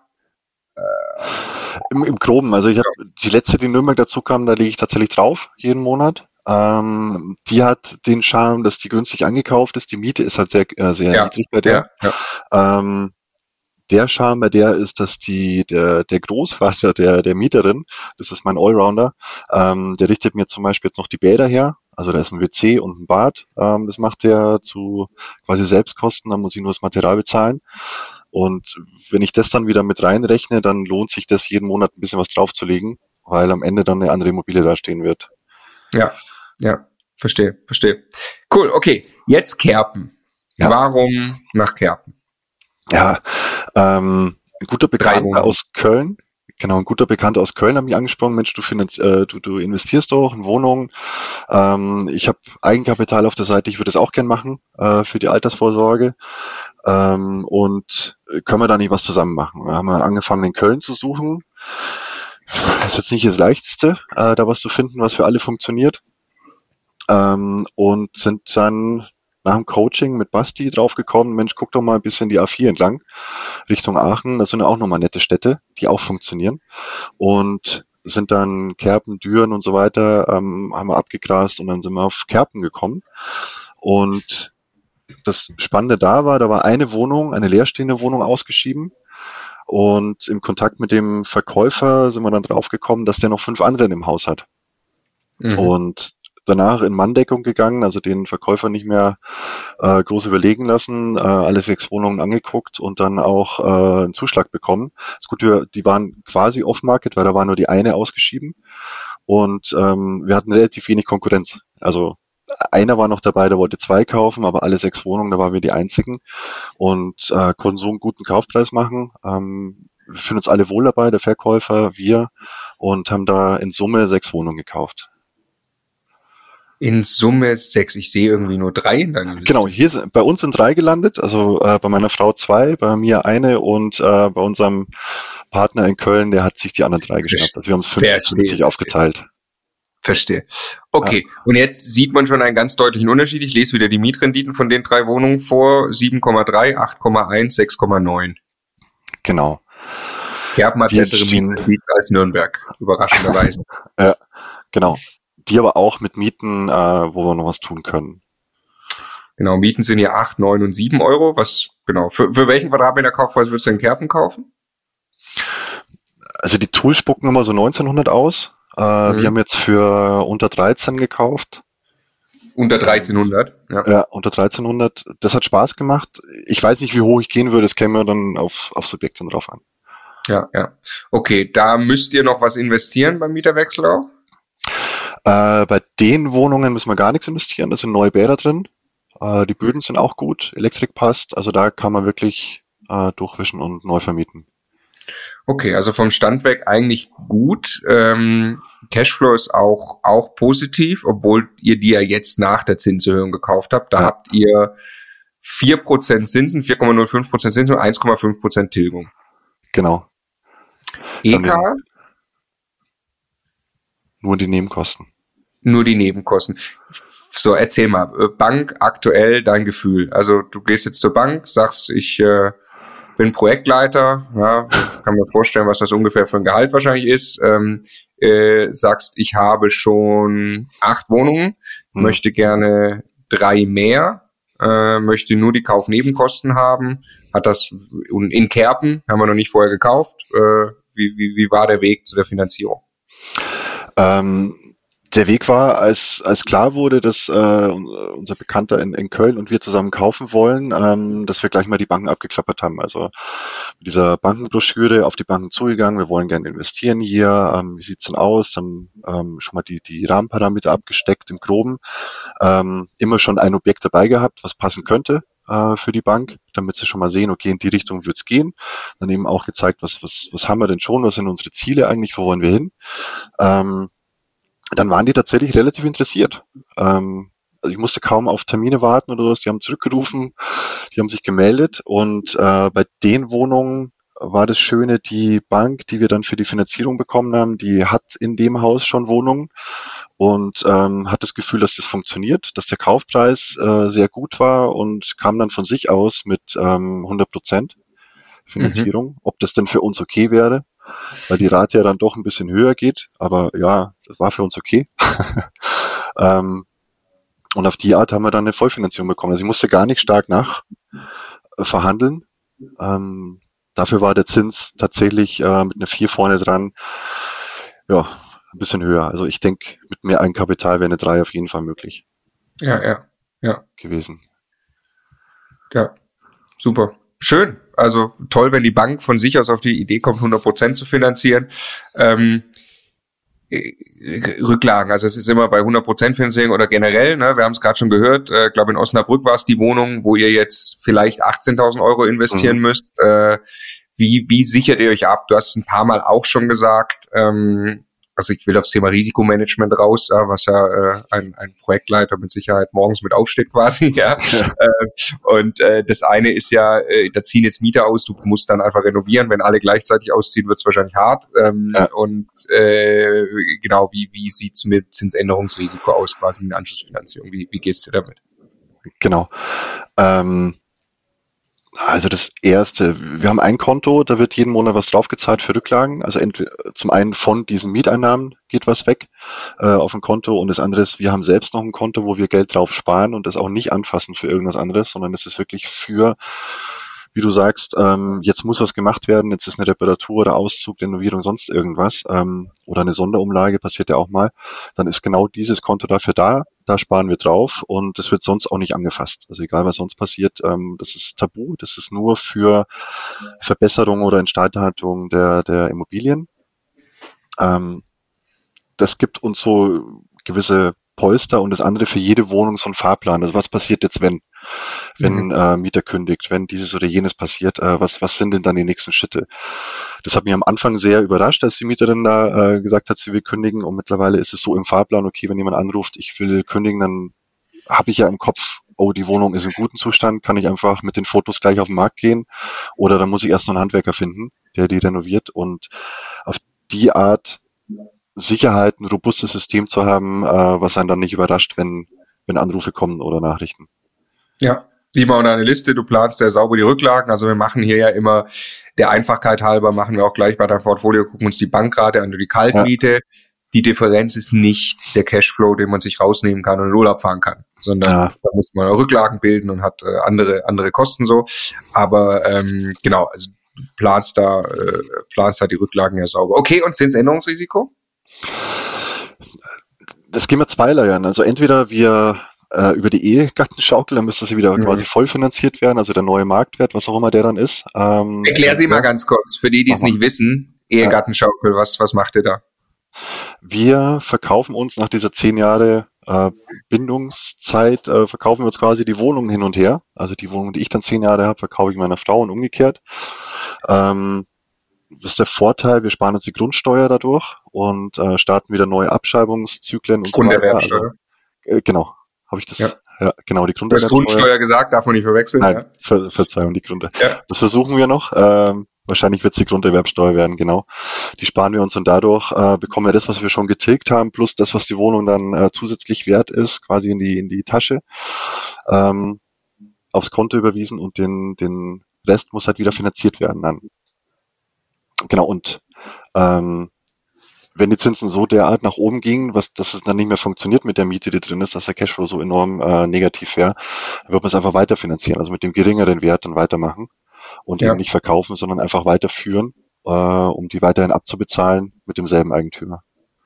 Im, Im Groben, also ich habe die letzte, die in Nürnberg dazu kam, da lege ich tatsächlich drauf, jeden Monat. Ähm, die hat den Charme, dass die günstig angekauft ist. Die Miete ist halt sehr, äh, sehr Ja. niedrig bei der. Ja, ja. Ähm, der Charme bei der ist, dass die, der, der Großvater der, der Mieterin, das ist mein Allrounder, ähm, der richtet mir zum Beispiel jetzt noch die Bäder her. Also da ist ein W C und ein Bad. Ähm, das macht der zu quasi Selbstkosten, da muss ich nur das Material bezahlen. Und wenn ich das dann wieder mit reinrechne, dann lohnt sich das jeden Monat ein bisschen was draufzulegen, weil am Ende dann eine andere Immobilie dastehen wird. Ja, ja, verstehe, verstehe. Cool, okay, jetzt Kerpen. Ja. Warum nach Kerpen? Ja, ähm, ein guter Drei Bekannter Wohnungen. aus Köln, genau, ein guter Bekannter aus Köln hat mich angesprochen, Mensch, du, finanz, äh, du, du investierst doch in Wohnungen. Ähm, ich habe Eigenkapital auf der Seite, ich würde es auch gern machen äh, für die Altersvorsorge. Ähm, und können wir da nicht was zusammen machen? Wir haben angefangen, in Köln zu suchen. Das ist jetzt nicht das Leichteste, äh, da was zu finden, was für alle funktioniert. Ähm, und sind dann nach dem Coaching mit Basti draufgekommen, Mensch, guck doch mal ein bisschen die A vier entlang, Richtung Aachen. Das sind ja auch nochmal nette Städte, die auch funktionieren. Und sind dann Kerpen, Düren und so weiter, ähm, haben wir abgegrast und dann sind wir auf Kerpen gekommen. Und das Spannende da war, da war eine Wohnung, eine leerstehende Wohnung ausgeschrieben. Und im Kontakt mit dem Verkäufer sind wir dann draufgekommen, dass der noch fünf andere im Haus hat. Mhm. Und danach in Manndeckung gegangen, also den Verkäufer nicht mehr äh, groß überlegen lassen, äh, alle sechs Wohnungen angeguckt und dann auch äh, einen Zuschlag bekommen. Das gut, wir, die waren quasi off-market, weil da war nur die eine ausgeschrieben und ähm, wir hatten relativ wenig Konkurrenz. Also einer war noch dabei, der wollte zwei kaufen, aber alle sechs Wohnungen, da waren wir die einzigen und äh, konnten so einen guten Kaufpreis machen. Ähm, wir fühlen uns alle wohl dabei, der Verkäufer, wir, und haben da in Summe sechs Wohnungen gekauft. In Summe sechs. Ich sehe irgendwie nur drei in deiner Liste. Genau, hier sind, bei uns sind drei gelandet, also äh, bei meiner Frau zwei, bei mir eine und äh, bei unserem Partner in Köln, der hat sich die anderen drei geschnappt. Also wir haben es fünfzig fünfzig aufgeteilt. Verstehe. Okay, ja. Und jetzt sieht man schon einen ganz deutlichen Unterschied. Ich lese wieder die Mietrenditen von den drei Wohnungen vor. sieben Komma drei, acht Komma eins, sechs Komma neun. Genau. Kerpen hat bessere Mietrenditen als Nürnberg, überraschenderweise. Ja, genau. Die aber auch mit Mieten, äh, wo wir noch was tun können. Genau, Mieten sind hier acht, neun und sieben Euro. Was, genau, für, für welchen Quadratmeter Kaufpreis würdest du in Kerpen kaufen? Also die Tools spucken immer so neunzehnhundert aus. Äh, mhm. Wir haben jetzt für unter dreizehn gekauft. Unter dreizehnhundert? Ja. Ja, unter dreizehnhundert. Das hat Spaß gemacht. Ich weiß nicht, wie hoch ich gehen würde. Das käme dann auf, auf Subjekte drauf an. Ja, ja. Okay, da müsst ihr noch was investieren beim Mieterwechsel auch? Äh, bei den Wohnungen müssen wir gar nichts investieren. Da sind neue Bäder drin. Äh, die Böden sind auch gut. Elektrik passt. Also da kann man wirklich äh, durchwischen und neu vermieten. Okay, also vom Stand weg eigentlich gut. Ähm, Cashflow ist auch, auch positiv, obwohl ihr die ja jetzt nach der Zinserhöhung gekauft habt. Da ja. habt ihr vier Prozent Zinsen, vier Komma null fünf Prozent Zinsen und eins Komma fünf Prozent Tilgung. Genau. E K? Nur die Nebenkosten. Nur die Nebenkosten. So, erzähl mal, Bank aktuell, dein Gefühl. Also du gehst jetzt zur Bank, sagst, ich äh, bin Projektleiter, ja, kann mir vorstellen, was das ungefähr für ein Gehalt wahrscheinlich ist. Ähm, äh, sagst, ich habe schon acht Wohnungen, hm. möchte gerne drei mehr, äh, möchte nur die Kaufnebenkosten haben. Hat das in Kerpen, haben wir noch nicht vorher gekauft. Äh, wie, wie, wie war der Weg zu der Finanzierung? Ähm, der Weg war, als, als klar wurde, dass äh, unser Bekannter in, in Köln und wir zusammen kaufen wollen, ähm, dass wir gleich mal die Banken abgeklappert haben. Also mit dieser Bankenbroschüre auf die Banken zugegangen, wir wollen gerne investieren hier, ähm, wie sieht's denn aus? Dann ähm, schon mal die, die Rahmenparameter abgesteckt im Groben. Ähm, immer schon ein Objekt dabei gehabt, was passen könnte äh, für die Bank, damit sie schon mal sehen, okay, in die Richtung wird's gehen. Dann eben auch gezeigt, was, was, was haben wir denn schon, was sind unsere Ziele eigentlich, wo wollen wir hin? Ähm, Dann waren die tatsächlich relativ interessiert. Ähm, also ich musste kaum auf Termine warten oder was. Die haben zurückgerufen, die haben sich gemeldet und äh, bei den Wohnungen war das Schöne, die Bank, die wir dann für die Finanzierung bekommen haben, die hat in dem Haus schon Wohnungen und ähm, hat das Gefühl, dass das funktioniert, dass der Kaufpreis äh, sehr gut war und kam dann von sich aus mit ähm, hundert Prozent Finanzierung. Mhm. Ob das denn für uns okay wäre, weil die Rate ja dann doch ein bisschen höher geht, aber ja, das war für uns okay. ähm, und auf die Art haben wir dann eine Vollfinanzierung bekommen. Also ich musste gar nicht stark nach äh, verhandeln. Ähm, dafür war der Zins tatsächlich äh, mit einer vier vorne dran, ja, ein bisschen höher. Also ich denke, mit mehr Eigenkapital wäre eine drei auf jeden Fall möglich. Ja, ja, ja. Gewesen. Ja, super. Schön. Also toll, wenn die Bank von sich aus auf die Idee kommt, hundert Prozent zu finanzieren. Ähm, Rücklagen, also es ist immer bei hundert Prozent Finanzierung oder generell, ne, wir haben es gerade schon gehört, ich äh, glaube in Osnabrück war es die Wohnung, wo ihr jetzt vielleicht achtzehntausend Euro investieren mhm. müsst. Äh, wie, wie sichert ihr euch ab? Du hast ein paar Mal auch schon gesagt, ähm, also ich will aufs Thema Risikomanagement raus, ja, was ja äh, ein, ein Projektleiter mit Sicherheit morgens mit aufsteht quasi, ja. ja. Äh, und äh, das eine ist ja, äh, da ziehen jetzt Mieter aus, du musst dann einfach renovieren, wenn alle gleichzeitig ausziehen, wird es wahrscheinlich hart. Ähm, ja. Und äh, genau, wie wie sieht's mit Zinsänderungsrisiko aus, quasi mit Anschlussfinanzierung? Wie wie geht's dir damit? Genau. Ähm Also das erste, wir haben ein Konto, da wird jeden Monat was draufgezahlt für Rücklagen. Also entweder, zum einen von diesen Mieteinnahmen geht was weg äh, auf ein Konto und das andere ist, wir haben selbst noch ein Konto, wo wir Geld drauf sparen und das auch nicht anfassen für irgendwas anderes, sondern das ist wirklich für, wie du sagst, ähm, jetzt muss was gemacht werden, jetzt ist eine Reparatur oder Auszug, Renovierung, sonst irgendwas, ähm, oder eine Sonderumlage, passiert ja auch mal, dann ist genau dieses Konto dafür da, da sparen wir drauf und das wird sonst auch nicht angefasst. Also egal, was sonst passiert, ähm, das ist tabu, das ist nur für Verbesserung oder Instandhaltung der, der Immobilien. Ähm, das gibt uns so gewisse Polster und das andere für jede Wohnung so ein Fahrplan. Also was passiert jetzt, wenn, wenn mhm. äh, Mieter kündigt, wenn dieses oder jenes passiert, äh, was, was sind denn dann die nächsten Schritte? Das hat mich am Anfang sehr überrascht, als die Mieterin da äh, gesagt hat, sie will kündigen und mittlerweile ist es so im Fahrplan, okay, wenn jemand anruft, ich will kündigen, dann habe ich ja im Kopf, oh, die Wohnung ist in gutem Zustand, kann ich einfach mit den Fotos gleich auf den Markt gehen oder dann muss ich erst noch einen Handwerker finden, der die renoviert und auf die Art Sicherheit, ein robustes System zu haben, äh, was einen dann nicht überrascht, wenn, wenn Anrufe kommen oder Nachrichten. Ja, sieht man eine Liste, du planst sehr sauber die Rücklagen, also wir machen hier ja immer, der Einfachkeit halber, machen wir auch gleich bei deinem Portfolio, gucken uns die Bankrate an, die Kaltmiete, ja. Die Differenz ist nicht der Cashflow, den man sich rausnehmen kann und in Urlaub fahren kann, sondern ja. Da muss man Rücklagen bilden und hat äh, andere andere Kosten so, aber ähm, genau, also du planst da, äh, planst da die Rücklagen ja sauber. Okay, und Zinsänderungsrisiko? Das gehen wir zweierlei an. Also entweder wir äh, über die Ehegattenschaukel, dann müsste sie wieder mhm. quasi voll finanziert werden, also der neue Marktwert, was auch immer der dann ist. Ähm, Erklär sie ja. mal ganz kurz, für die, die es nicht wissen, Ehegattenschaukel, ja. was, was macht ihr da? Wir verkaufen uns nach dieser zehn Jahre äh, Bindungszeit, äh, verkaufen wir uns quasi die Wohnungen hin und her. Also die Wohnung, die ich dann zehn Jahre habe, verkaufe ich meiner Frau und umgekehrt. Ähm, Das ist der Vorteil, wir sparen uns die Grundsteuer dadurch und äh, starten wieder neue Abschreibungszyklen und Grunderwerbsteuer. So also, äh, genau, habe ich das? Ja. Ja, genau, die Grunderwerbsteuer. Du hast Grundsteuer gesagt, darf man nicht verwechseln. Nein, ja. Ver Verzeihung, die Gründe. Ja. Das versuchen wir noch. Ähm, wahrscheinlich wird es die Grunderwerbsteuer werden, genau. Die sparen wir uns und dadurch äh, bekommen wir das, was wir schon getilgt haben, plus das, was die Wohnung dann äh, zusätzlich wert ist, quasi in die in die Tasche, ähm, aufs Konto überwiesen und den den Rest muss halt wieder finanziert werden dann. Genau, und ähm, wenn die Zinsen so derart nach oben gingen, was dass es dann nicht mehr funktioniert mit der Miete, die drin ist, dass der Cashflow so enorm äh, negativ wäre, dann wird man es einfach weiterfinanzieren, also mit dem geringeren Wert dann weitermachen und ja. eben nicht verkaufen, sondern einfach weiterführen, äh, um die weiterhin abzubezahlen mit demselben Eigentümer.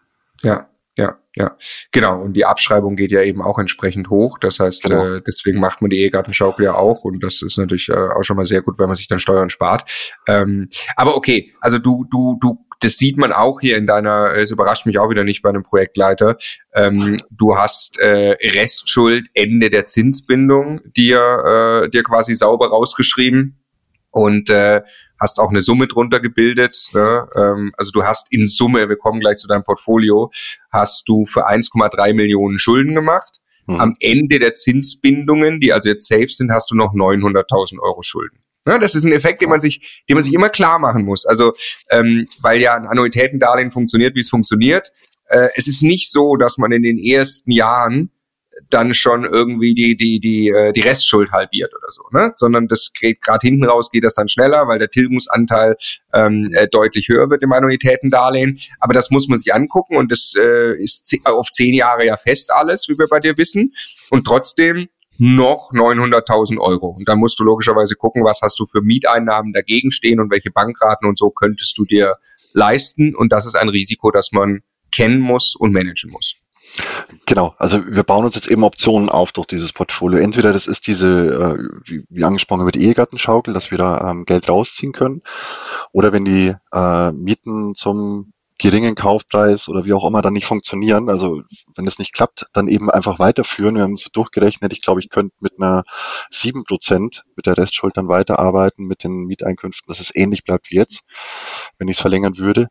Ja. Ja, ja, genau. Und die Abschreibung geht ja eben auch entsprechend hoch. Das heißt, genau. äh, deswegen macht man die Ehegattenschaukel ja auch. Und das ist natürlich äh, auch schon mal sehr gut, wenn man sich dann Steuern spart. Ähm, aber okay, also du, du, du, das sieht man auch hier in deiner, es überrascht mich auch wieder nicht bei einem Projektleiter. Ähm, du hast äh, Restschuld Ende der Zinsbindung dir, äh, dir quasi sauber rausgeschrieben. Und äh, hast auch eine Summe drunter gebildet. Ne? Ähm, also du hast in Summe, wir kommen gleich zu deinem Portfolio, hast du für eins Komma drei Millionen Schulden gemacht. Mhm. Am Ende der Zinsbindungen, die also jetzt safe sind, hast du noch neunhunderttausend Euro Schulden. Ja, das ist ein Effekt, den man sich, den man sich immer klar machen muss. Also ähm, weil ja ein Annuitätendarlehen funktioniert, wie es funktioniert. Äh, es ist nicht so, dass man in den ersten Jahren dann schon irgendwie die die die die Restschuld halbiert oder so, ne? Sondern das geht gerade hinten raus, geht das dann schneller, weil der Tilgungsanteil ähm, äh, deutlich höher wird im Annuitätendarlehen. Aber das muss man sich angucken und das äh, ist z- auf zehn Jahre ja fest alles, wie wir bei dir wissen. Und trotzdem noch neunhunderttausend Euro. Und da musst du logischerweise gucken, was hast du für Mieteinnahmen dagegen stehen und welche Bankraten und so könntest du dir leisten. Und das ist ein Risiko, das man kennen muss und managen muss. Genau, also wir bauen uns jetzt eben Optionen auf durch dieses Portfolio. Entweder das ist diese, äh, wie, wie angesprochen, über die Ehegattenschaukel, dass wir da ähm, Geld rausziehen können. Oder wenn die äh, Mieten zum geringen Kaufpreis oder wie auch immer dann nicht funktionieren, also wenn es nicht klappt, dann eben einfach weiterführen. Wir haben es so durchgerechnet, ich glaube, ich könnte mit einer sieben Prozent mit der Restschuld dann weiterarbeiten mit den Mieteinkünften, dass es ähnlich bleibt wie jetzt, wenn ich es verlängern würde.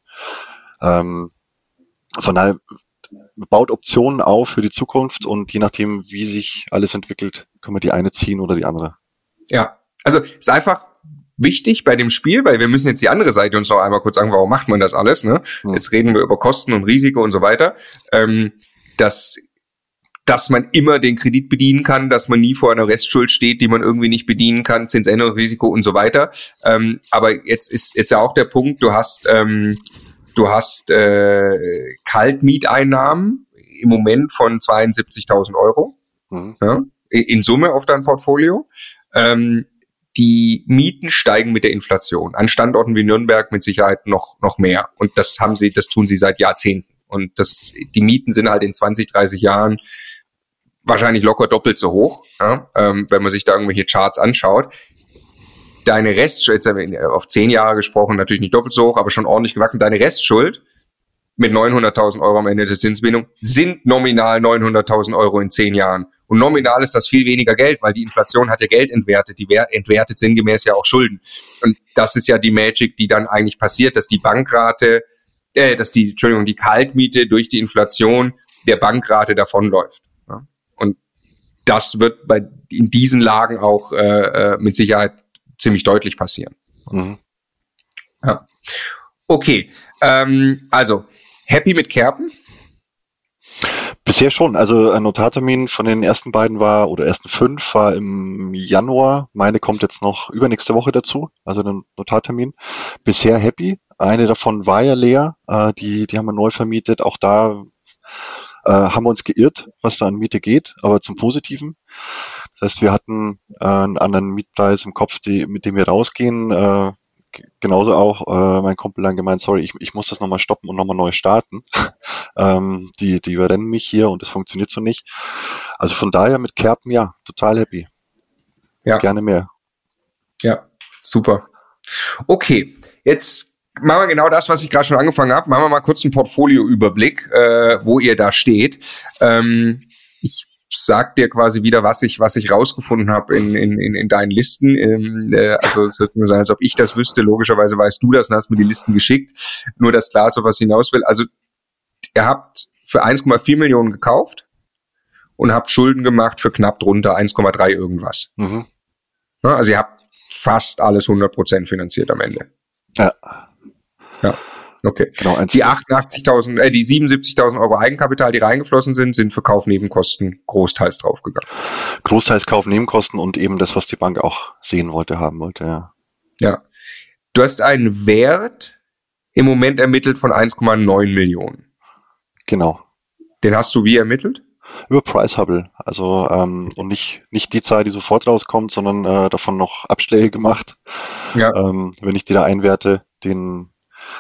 Ähm, von daher baut Optionen auf für die Zukunft und je nachdem, wie sich alles entwickelt, können wir die eine ziehen oder die andere. Ja, also ist einfach wichtig bei dem Spiel, weil wir müssen jetzt die andere Seite uns noch einmal kurz sagen, warum macht man das alles, ne? Hm. Jetzt reden wir über Kosten und Risiko und so weiter, ähm, dass, dass man immer den Kredit bedienen kann, dass man nie vor einer Restschuld steht, die man irgendwie nicht bedienen kann, Zinsänderungsrisiko und so weiter. Ähm, aber jetzt ist jetzt ja auch der Punkt, du hast ähm, Du hast äh, Kaltmieteinnahmen im Moment von zweiundsiebzigtausend Euro mhm. ja, in Summe auf dein Portfolio. Ähm, die Mieten steigen mit der Inflation. An Standorten wie Nürnberg mit Sicherheit noch, noch mehr. Und das haben sie, das tun sie seit Jahrzehnten. Und das, die Mieten sind halt in zwanzig, dreißig Jahren wahrscheinlich locker doppelt so hoch, ja, ähm, wenn man sich da irgendwelche Charts anschaut. Deine Restschuld, auf zehn Jahre gesprochen, natürlich nicht doppelt so hoch, aber schon ordentlich gewachsen. Deine Restschuld mit neunhunderttausend Euro am Ende der Zinsbindung sind nominal neunhunderttausend Euro in zehn Jahren. Und nominal ist das viel weniger Geld, weil die Inflation hat ja Geld entwertet. Die entwertet sinngemäß ja auch Schulden. Und das ist ja die Magic, die dann eigentlich passiert, dass die Bankrate, äh, dass die, Entschuldigung, die Kaltmiete durch die Inflation der Bankrate davonläuft. Ja. Und das wird bei, in diesen Lagen auch äh, mit Sicherheit ziemlich deutlich passieren. Mhm. Ja. Okay, ähm, also happy mit Kerpen? Bisher schon. Also ein Notartermin von den ersten beiden war, oder ersten fünf war im Januar. Meine kommt jetzt noch übernächste Woche dazu, also ein Notartermin. Bisher happy. Eine davon war ja leer, äh, die, die haben wir neu vermietet. Auch da äh, haben wir uns geirrt, was da an Miete geht, aber zum Positiven. Das heißt, wir hatten äh, einen anderen Mietpreis im Kopf, die, mit dem wir rausgehen. Äh, genauso auch äh, mein Kumpel dann gemeint, sorry, ich, ich muss das nochmal stoppen und nochmal neu starten. ähm, die, die überrennen mich hier und das funktioniert so nicht. Also von daher mit Kerpen, ja, total happy. Ja. Gerne mehr. Ja, super. Okay, jetzt machen wir genau das, was ich gerade schon angefangen habe. Machen wir mal kurz einen Portfolioüberblick, äh, wo ihr da steht. Ähm, ich sag dir quasi wieder, was ich was ich rausgefunden habe in, in, in, in deinen Listen. Ähm, äh, also es wird nur sein, als ob ich das wüsste. Logischerweise weißt du das und hast mir die Listen geschickt. Nur, dass klar ist, auf was hinaus will. Also ihr habt für eins Komma vier Millionen gekauft und habt Schulden gemacht für knapp drunter eins Komma drei irgendwas. Mhm. Ja, also ihr habt fast alles hundert Prozent finanziert am Ende. Ja. Ja. Okay. Genau, die achtundachtzigtausend, äh, die siebenundsiebzigtausend Euro Eigenkapital, die reingeflossen sind, sind für Kaufnebenkosten großteils draufgegangen. Großteils Kaufnebenkosten und eben das, was die Bank auch sehen wollte, haben wollte, ja. Ja. Du hast einen Wert im Moment ermittelt von eins Komma neun Millionen. Genau. Den hast du wie ermittelt? Über Price-Hubble. Also, ähm, und nicht, nicht die Zahl, die sofort rauskommt, sondern äh, davon noch Abschläge gemacht. Ja. Ähm, wenn ich die da einwerte, den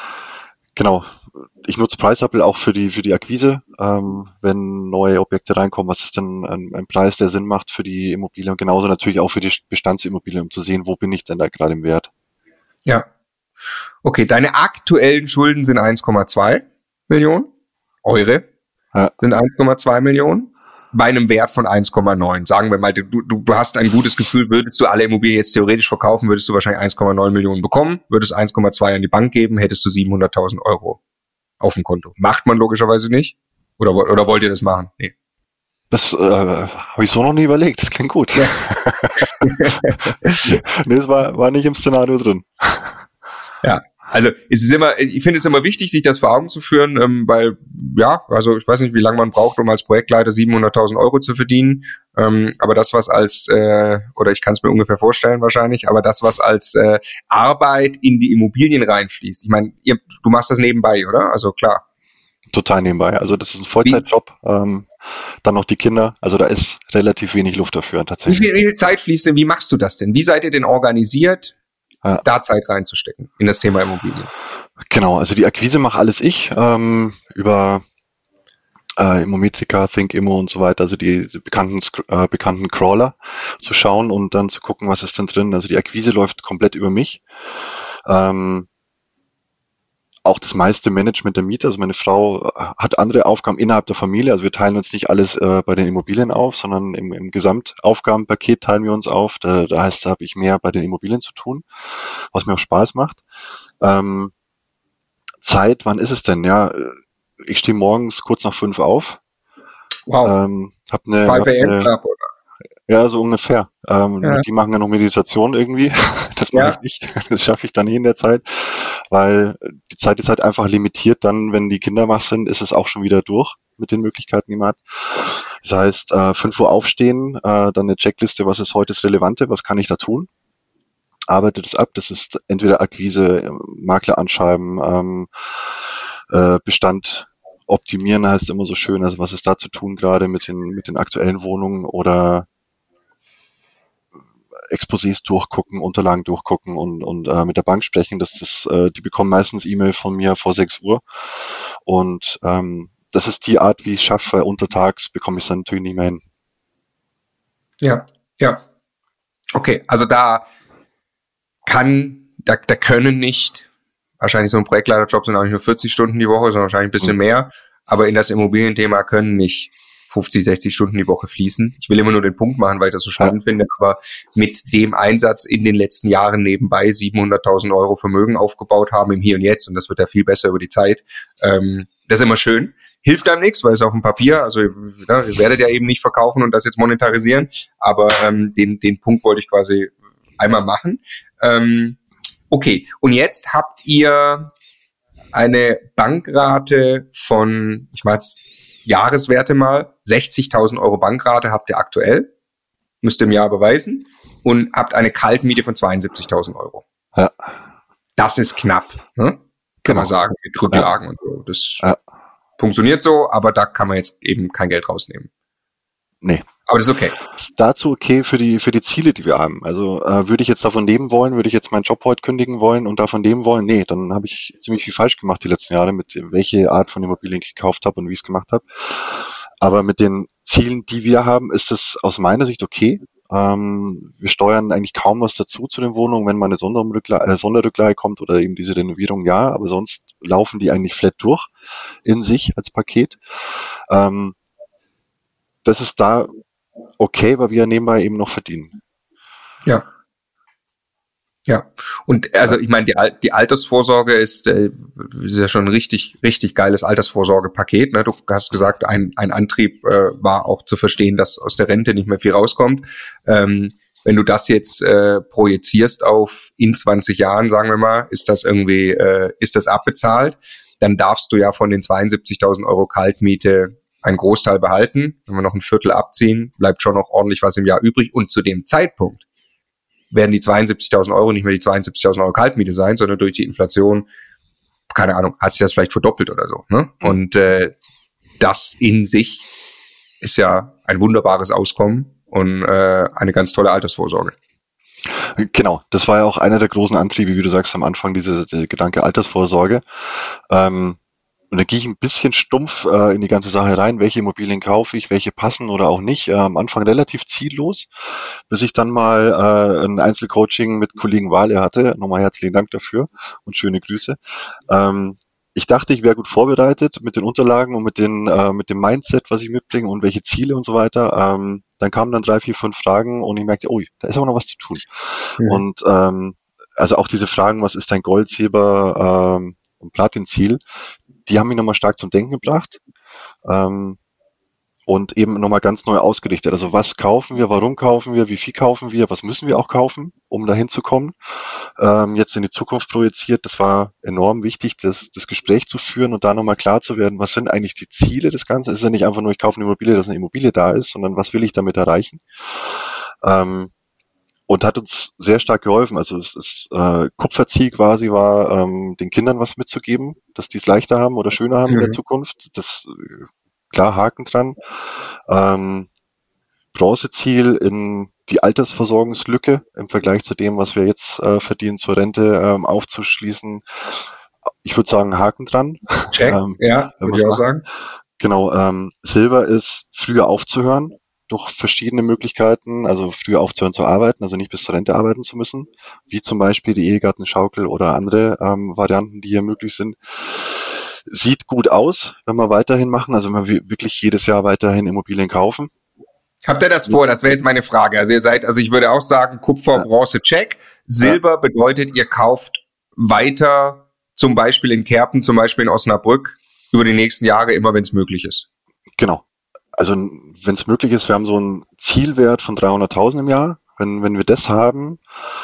Genau. Ich nutze Price-Hubble auch für die für die Akquise, ähm, wenn neue Objekte reinkommen. Was ist denn ein, ein Preis, der Sinn macht für die Immobilie und genauso natürlich auch für die Bestandsimmobilie, um zu sehen, wo bin ich denn da gerade im Wert. Ja. Okay, deine aktuellen Schulden sind eins Komma zwei Millionen. Eure ja. sind eins Komma zwei Millionen. Bei einem Wert von eins Komma neun. Sagen wir mal, du, du, du hast ein gutes Gefühl, würdest du alle Immobilien jetzt theoretisch verkaufen, würdest du wahrscheinlich eins Komma neun Millionen bekommen, würdest eins Komma zwei an die Bank geben, hättest du siebenhunderttausend Euro auf dem Konto. Macht man logischerweise nicht? Oder, oder wollt ihr das machen? Nee. Das äh, habe ich so noch nie überlegt. Das klingt gut. Ja. Nee, das war, war nicht im Szenario drin. Ja. Also es ist immer, ich finde es immer wichtig, sich das vor Augen zu führen, ähm, weil, ja, also ich weiß nicht, wie lange man braucht, um als Projektleiter siebenhunderttausend Euro zu verdienen, ähm, aber das, was als, äh, oder ich kann es mir ungefähr vorstellen wahrscheinlich, aber das, was als äh, Arbeit in die Immobilien reinfließt, ich meine, ihr, du machst das nebenbei, oder? Also klar. Total nebenbei, also das ist ein Vollzeitjob, ähm, dann noch die Kinder, also da ist relativ wenig Luft dafür tatsächlich. Wie viel, wie viel Zeit fließt denn, wie machst du das denn? Wie seid ihr denn organisiert? Ja. Da Zeit reinzustecken in das Thema Immobilien. Genau, also die Akquise mache alles ich, ähm, über äh, Immometrica, ThinkImmo und so weiter, also die, die bekannten, äh, bekannten Crawler zu schauen und dann zu gucken, was ist denn drin. Also die Akquise läuft komplett über mich. Ähm, auch das meiste Management der Mieter, also meine Frau hat andere Aufgaben innerhalb der Familie, also wir teilen uns nicht alles äh, bei den Immobilien auf, sondern im, im Gesamtaufgabenpaket teilen wir uns auf. Da, da heißt, da habe ich mehr bei den Immobilien zu tun, was mir auch Spaß macht. Ähm, Zeit, wann ist es denn? Ja, ich stehe morgens kurz nach fünf auf. Wow. Ähm, hab eine, five a m eine, Club, oder? Ja, so ungefähr. Ähm, ja. Die machen ja noch Meditation irgendwie. Das mache ja. ich nicht. Das schaffe ich dann nie in der Zeit, weil die Zeit ist halt einfach limitiert. Dann, wenn die Kinder wach sind, ist es auch schon wieder durch mit den Möglichkeiten, die man hat. Das heißt, äh, fünf Uhr aufstehen, äh, dann eine Checkliste, was ist heute das Relevante, was kann ich da tun? Arbeite das ab. Das ist entweder Akquise, Makler anschreiben, ähm, äh, Bestand optimieren heißt immer so schön. Also was ist da zu tun gerade mit den mit den aktuellen Wohnungen oder Exposés durchgucken, Unterlagen durchgucken und, und äh, mit der Bank sprechen. Das, das, äh, die bekommen meistens E-Mail von mir vor sechs Uhr. Und ähm, das ist die Art, wie ich es schaffe. Untertags bekomme ich es dann natürlich nicht mehr hin. Ja, ja. Okay, also da kann, da, da können nicht, wahrscheinlich so ein Projektleiterjob sind auch nicht nur vierzig Stunden die Woche, sondern wahrscheinlich ein bisschen mhm. mehr. Aber in das Immobilienthema können nicht fünfzig, sechzig Stunden die Woche fließen. Ich will immer nur den Punkt machen, weil ich das so spannend ja. finde, aber mit dem Einsatz in den letzten Jahren nebenbei siebenhunderttausend Euro Vermögen aufgebaut haben im Hier und Jetzt, und das wird ja viel besser über die Zeit. Ähm, das ist immer schön. Hilft einem nichts, weil es auf dem Papier, also ja, ihr werdet ja eben nicht verkaufen und das jetzt monetarisieren, aber ähm, den, den Punkt wollte ich quasi einmal machen. Ähm, okay, und jetzt habt ihr eine Bankrate von, ich mache jetzt Jahreswerte mal, sechzigtausend Euro Bankrate habt ihr aktuell, müsst ihr im Jahr beweisen, und habt eine Kaltmiete von zweiundsiebzigtausend Euro. Ja. Das ist knapp, ne? Kann genau. man sagen, mit Rücklagen ja. und so. Das ja. funktioniert so, aber da kann man jetzt eben kein Geld rausnehmen. Nee. Aber das ist okay. Das ist dazu okay für die für die Ziele, die wir haben. Also äh, würde ich jetzt davon leben wollen, würde ich jetzt meinen Job heute kündigen wollen und davon leben wollen? Nee, dann habe ich ziemlich viel falsch gemacht die letzten Jahre, mit welche Art von Immobilien ich gekauft habe und wie ich es gemacht habe. Aber mit den Zielen, die wir haben, ist es aus meiner Sicht okay. Ähm, wir steuern eigentlich kaum was dazu zu den Wohnungen, wenn mal eine Sonderrücklage, äh, Sonderrücklage kommt oder eben diese Renovierung, ja. Aber sonst laufen die eigentlich flat durch in sich als Paket. Ähm, das ist da okay, weil wir nebenbei eben noch verdienen. Ja. Ja. Und also ich meine, die, Al- die Altersvorsorge ist, äh, ist ja schon ein richtig, richtig geiles Altersvorsorgepaket. Ne? Du hast gesagt, ein, ein Antrieb äh, war auch zu verstehen, dass aus der Rente nicht mehr viel rauskommt. Ähm, wenn du das jetzt äh, projizierst auf in zwanzig Jahren, sagen wir mal, ist das irgendwie, äh, ist das abbezahlt, dann darfst du ja von den zweiundsiebzigtausend Euro Kaltmiete einen Großteil behalten. Wenn wir noch ein Viertel abziehen, bleibt schon noch ordentlich was im Jahr übrig. Und zu dem Zeitpunkt werden die zweiundsiebzigtausend Euro nicht mehr die zweiundsiebzigtausend Euro Kaltmiete sein, sondern durch die Inflation, keine Ahnung, hat sich das vielleicht verdoppelt oder so. Ne? Und äh, das in sich ist ja ein wunderbares Auskommen und äh, eine ganz tolle Altersvorsorge. Genau, das war ja auch einer der großen Antriebe, wie du sagst, am Anfang, diese, diese Gedanke Altersvorsorge. Ähm, Und da gehe ich ein bisschen stumpf äh, in die ganze Sache rein, welche Immobilien kaufe ich, welche passen oder auch nicht. Äh, am Anfang relativ ziellos, bis ich dann mal äh, ein Einzelcoaching mit Kollegen Wahle hatte. Nochmal herzlichen Dank dafür und schöne Grüße. Ähm, ich dachte, ich wäre gut vorbereitet mit den Unterlagen und mit, den, äh, mit dem Mindset, was ich mitbringe und welche Ziele und so weiter. Ähm, dann kamen dann drei, vier, fünf Fragen und ich merkte, oh, da ist aber noch was zu tun. Mhm. Und ähm, also auch diese Fragen, was ist dein Gold, Silber ähm, und Platinziel, die haben mich nochmal stark zum Denken gebracht ähm, und eben nochmal ganz neu ausgerichtet. Also was kaufen wir, warum kaufen wir, wie viel kaufen wir, was müssen wir auch kaufen, um dahin zu kommen. Ähm, jetzt in die Zukunft projiziert, das war enorm wichtig, das, das Gespräch zu führen und da nochmal klar zu werden, was sind eigentlich die Ziele des Ganzen. Es ist ja nicht einfach nur, ich kaufe eine Immobilie, dass eine Immobilie da ist, sondern was will ich damit erreichen. Ähm, Und hat uns sehr stark geholfen. Also es ist äh, Kupferziel quasi war, ähm, den Kindern was mitzugeben, dass die es leichter haben oder schöner haben mhm. in der Zukunft. Das äh, klar Haken dran. Ähm, Bronzeziel in die Altersversorgungslücke im Vergleich zu dem, was wir jetzt äh, verdienen zur Rente, ähm, aufzuschließen. Ich würde sagen Haken dran. Check. ähm, ja, würde ich auch sagen. Genau. Ähm, Silber ist früher aufzuhören. Durch verschiedene Möglichkeiten, also früher aufzuhören zu arbeiten, also nicht bis zur Rente arbeiten zu müssen, wie zum Beispiel die Ehegattenschaukel oder andere ähm, Varianten, die hier möglich sind. Sieht gut aus, wenn wir weiterhin machen, also wenn wir wirklich jedes Jahr weiterhin Immobilien kaufen. Habt ihr das vor? Das wäre jetzt meine Frage. Also ihr seid, also ich würde auch sagen, Kupfer, ja. Bronze, check. Silber ja. bedeutet, ihr kauft weiter, zum Beispiel in Kerpen, zum Beispiel in Osnabrück, über die nächsten Jahre, immer wenn es möglich ist. Genau. Also wenn es möglich ist, wir haben so einen Zielwert von dreihunderttausend im Jahr. Wenn, wenn wir das haben,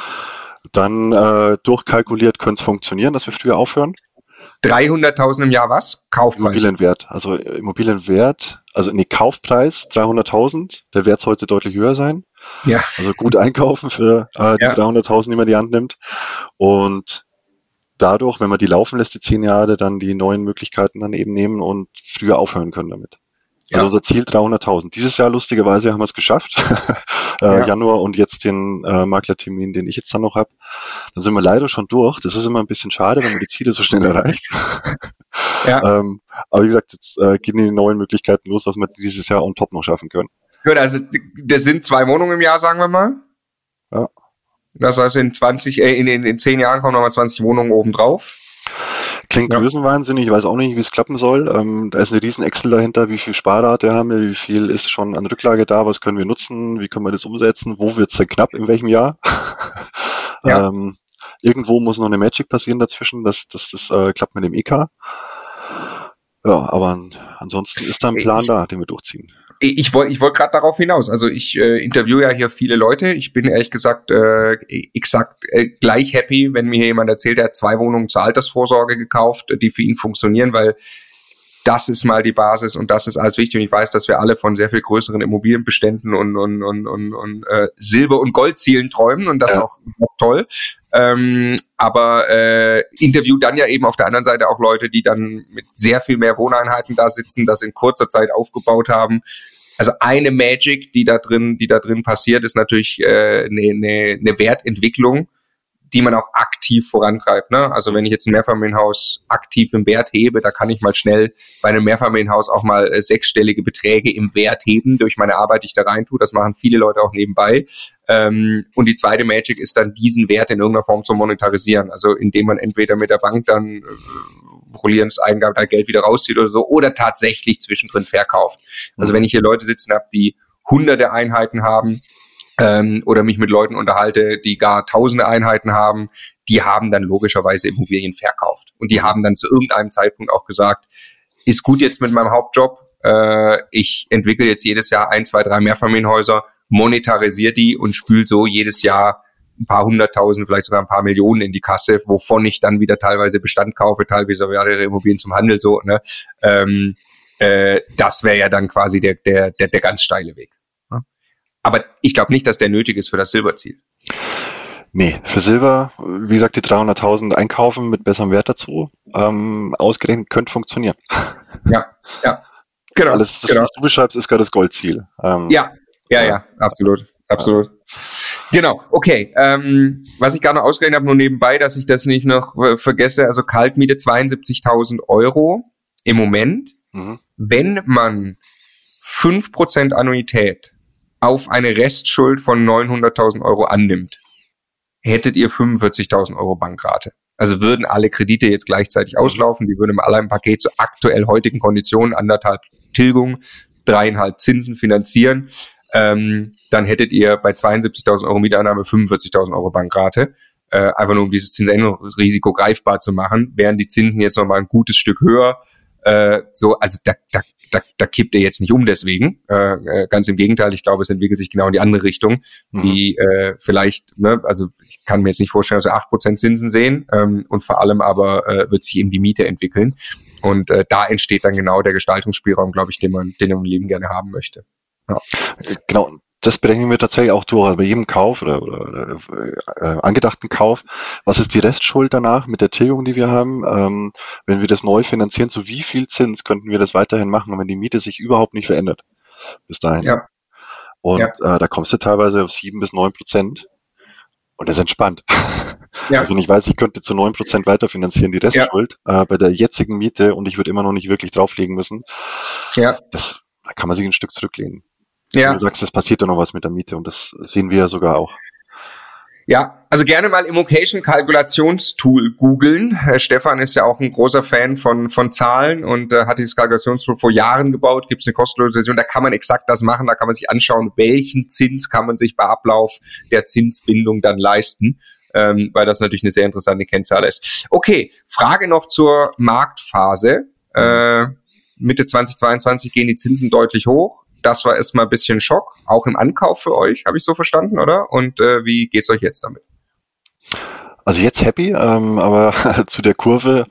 dann äh, durchkalkuliert könnte es funktionieren, dass wir früher aufhören. dreihunderttausend im Jahr was? Kaufpreis? Immobilienwert. Also Immobilienwert, also nee, Kaufpreis dreihunderttausend. Der Wert sollte deutlich höher sein. Ja. Also gut einkaufen für äh, die ja. dreihunderttausend, die man in die Hand nimmt. Und dadurch, wenn man die laufen lässt, die zehn Jahre, dann die neuen Möglichkeiten dann eben nehmen und früher aufhören können damit. Ja. Also unser Ziel dreihunderttausend. Dieses Jahr lustigerweise haben wir es geschafft. äh, ja. Januar und jetzt den äh, Maklertermin, den ich jetzt dann noch habe. Da sind wir leider schon durch. Das ist immer ein bisschen schade, wenn man die Ziele so schnell erreicht. Ja. ähm, aber wie gesagt, jetzt äh, gehen die neuen Möglichkeiten los, was wir dieses Jahr on top noch schaffen können. Gut, also das sind zwei Wohnungen im Jahr, sagen wir mal. Ja. Das heißt, in zwanzig, äh, in, in, in zehn Jahren kommen nochmal zwanzig Wohnungen obendrauf. Klingt ja. größenwahnsinnig, ich weiß auch nicht, wie es klappen soll. Ähm, da ist eine riesen Excel dahinter, wie viel Sparrate haben wir, wie viel ist schon an Rücklage da, was können wir nutzen, wie können wir das umsetzen, wo wird es denn knapp, in welchem Jahr. Ja. ähm, irgendwo muss noch eine Magic passieren dazwischen, dass das, das äh, klappt mit dem E K. Ja, aber an, ansonsten ist da ein Plan ich, da, den wir durchziehen. Ich wollte ich wollte gerade darauf hinaus. Also ich äh, interviewe ja hier viele Leute. Ich bin ehrlich gesagt äh, exakt äh, gleich happy, wenn mir hier jemand erzählt, er hat zwei Wohnungen zur Altersvorsorge gekauft, die für ihn funktionieren, weil das ist mal die Basis und das ist alles wichtig. Und ich weiß, dass wir alle von sehr viel größeren Immobilienbeständen und, und, und, und, und äh, Silber- und Goldzielen träumen und das ist ja. auch, auch toll. Ähm, aber äh, interview dann ja eben auf der anderen Seite auch Leute, die dann mit sehr viel mehr Wohneinheiten da sitzen, das in kurzer Zeit aufgebaut haben. Also eine Magic, die da drin, die da drin passiert, ist natürlich eine äh, ne, ne, ne Wertentwicklung, die man auch aktiv vorantreibt. Ne? Also wenn ich jetzt ein Mehrfamilienhaus aktiv im Wert hebe, da kann ich mal schnell bei einem Mehrfamilienhaus auch mal äh, sechsstellige Beträge im Wert heben durch meine Arbeit, die ich da rein tue. Das machen viele Leute auch nebenbei. Ähm, und die zweite Magic ist dann, diesen Wert in irgendeiner Form zu monetarisieren. Also indem man entweder mit der Bank dann äh, rollierendes Eigenkapital wieder rauszieht oder so oder tatsächlich zwischendrin verkauft. Also wenn ich hier Leute sitzen habe, die hunderte Einheiten haben, Ähm, oder mich mit Leuten unterhalte, die gar tausende Einheiten haben, die haben dann logischerweise Immobilien verkauft. Und die haben dann zu irgendeinem Zeitpunkt auch gesagt, ist gut jetzt mit meinem Hauptjob, äh, ich entwickle jetzt jedes Jahr ein, zwei, drei Mehrfamilienhäuser, monetarisiere die und spült so jedes Jahr ein paar hunderttausend, vielleicht sogar ein paar Millionen in die Kasse, wovon ich dann wieder teilweise Bestand kaufe, teilweise weitere Immobilien zum Handel, so, ne? Ähm, äh, das wäre ja dann quasi der, der, der, der ganz steile Weg. Aber ich glaube nicht, dass der nötig ist für das Silberziel. Nee, für Silber, wie gesagt, die dreihunderttausend einkaufen mit besserem Wert dazu, ähm, ausgerechnet könnte funktionieren. Ja, ja, genau. Alles, das, genau. was du beschreibst, ist gerade das Goldziel. Ähm, ja, ja, ja, ja, absolut, absolut. Ja. Genau, okay. Ähm, was ich gerade noch ausgerechnet habe, nur nebenbei, dass ich das nicht noch äh, vergesse, also Kaltmiete zweiundsiebzigtausend Euro im Moment. Mhm. Wenn man fünf Prozent Annuität auf eine Restschuld von neunhunderttausend Euro annimmt, hättet ihr fünfundvierzigtausend Euro Bankrate. Also würden alle Kredite jetzt gleichzeitig auslaufen, die würden alle im Paket zu aktuell heutigen Konditionen, anderthalb Tilgung, dreieinhalb Zinsen finanzieren, ähm, dann hättet ihr bei zweiundsiebzigtausend Euro Mieteinnahme fünfundvierzigtausend Euro Bankrate, äh, einfach nur um dieses Zinsänderungsrisiko greifbar zu machen, wären die Zinsen jetzt nochmal ein gutes Stück höher, äh, so, also da, da Da, da kippt er jetzt nicht um deswegen. Äh, ganz im Gegenteil, ich glaube, es entwickelt sich genau in die andere Richtung, mhm. die äh, vielleicht, ne, also ich kann mir jetzt nicht vorstellen, dass wir acht Prozent Zinsen sehen ähm, und vor allem aber äh, wird sich eben die Miete entwickeln. Und äh, da entsteht dann genau der Gestaltungsspielraum, glaube ich, den man, den man im Leben gerne haben möchte. Ja. Genau. Das berechnen wir tatsächlich auch durch, also bei jedem Kauf oder, oder, oder äh, angedachten Kauf. Was ist die Restschuld danach mit der Tilgung, die wir haben? Ähm, wenn wir das neu finanzieren, zu wie viel Zins könnten wir das weiterhin machen, wenn die Miete sich überhaupt nicht verändert bis dahin? Ja. Und ja. Äh, da kommst du teilweise auf sieben bis neun Prozent und das ist entspannt. Ja. Also wenn ich weiß, ich könnte zu neun Prozent weiterfinanzieren, die Restschuld ja. äh, bei der jetzigen Miete und ich würde immer noch nicht wirklich drauflegen müssen, ja. das, da kann man sich ein Stück zurücklehnen. Ja. Du sagst, es passiert doch noch was mit der Miete und das sehen wir ja sogar auch. Ja, also gerne mal Immocation-Kalkulationstool googeln. Herr Stefan ist ja auch ein großer Fan von von Zahlen und äh, hat dieses Kalkulationstool vor Jahren gebaut. Gibt es eine kostenlose Version, da kann man exakt das machen. Da kann man sich anschauen, welchen Zins kann man sich bei Ablauf der Zinsbindung dann leisten, ähm, weil das natürlich eine sehr interessante Kennzahl ist. Okay, Frage noch zur Marktphase. Äh, Mitte zweitausendzweiundzwanzig gehen die Zinsen deutlich hoch. Das war erstmal ein bisschen Schock, auch im Ankauf für euch, habe ich so verstanden, oder? Und äh, wie geht's euch jetzt damit? Also jetzt happy, ähm, aber zu der Kurve,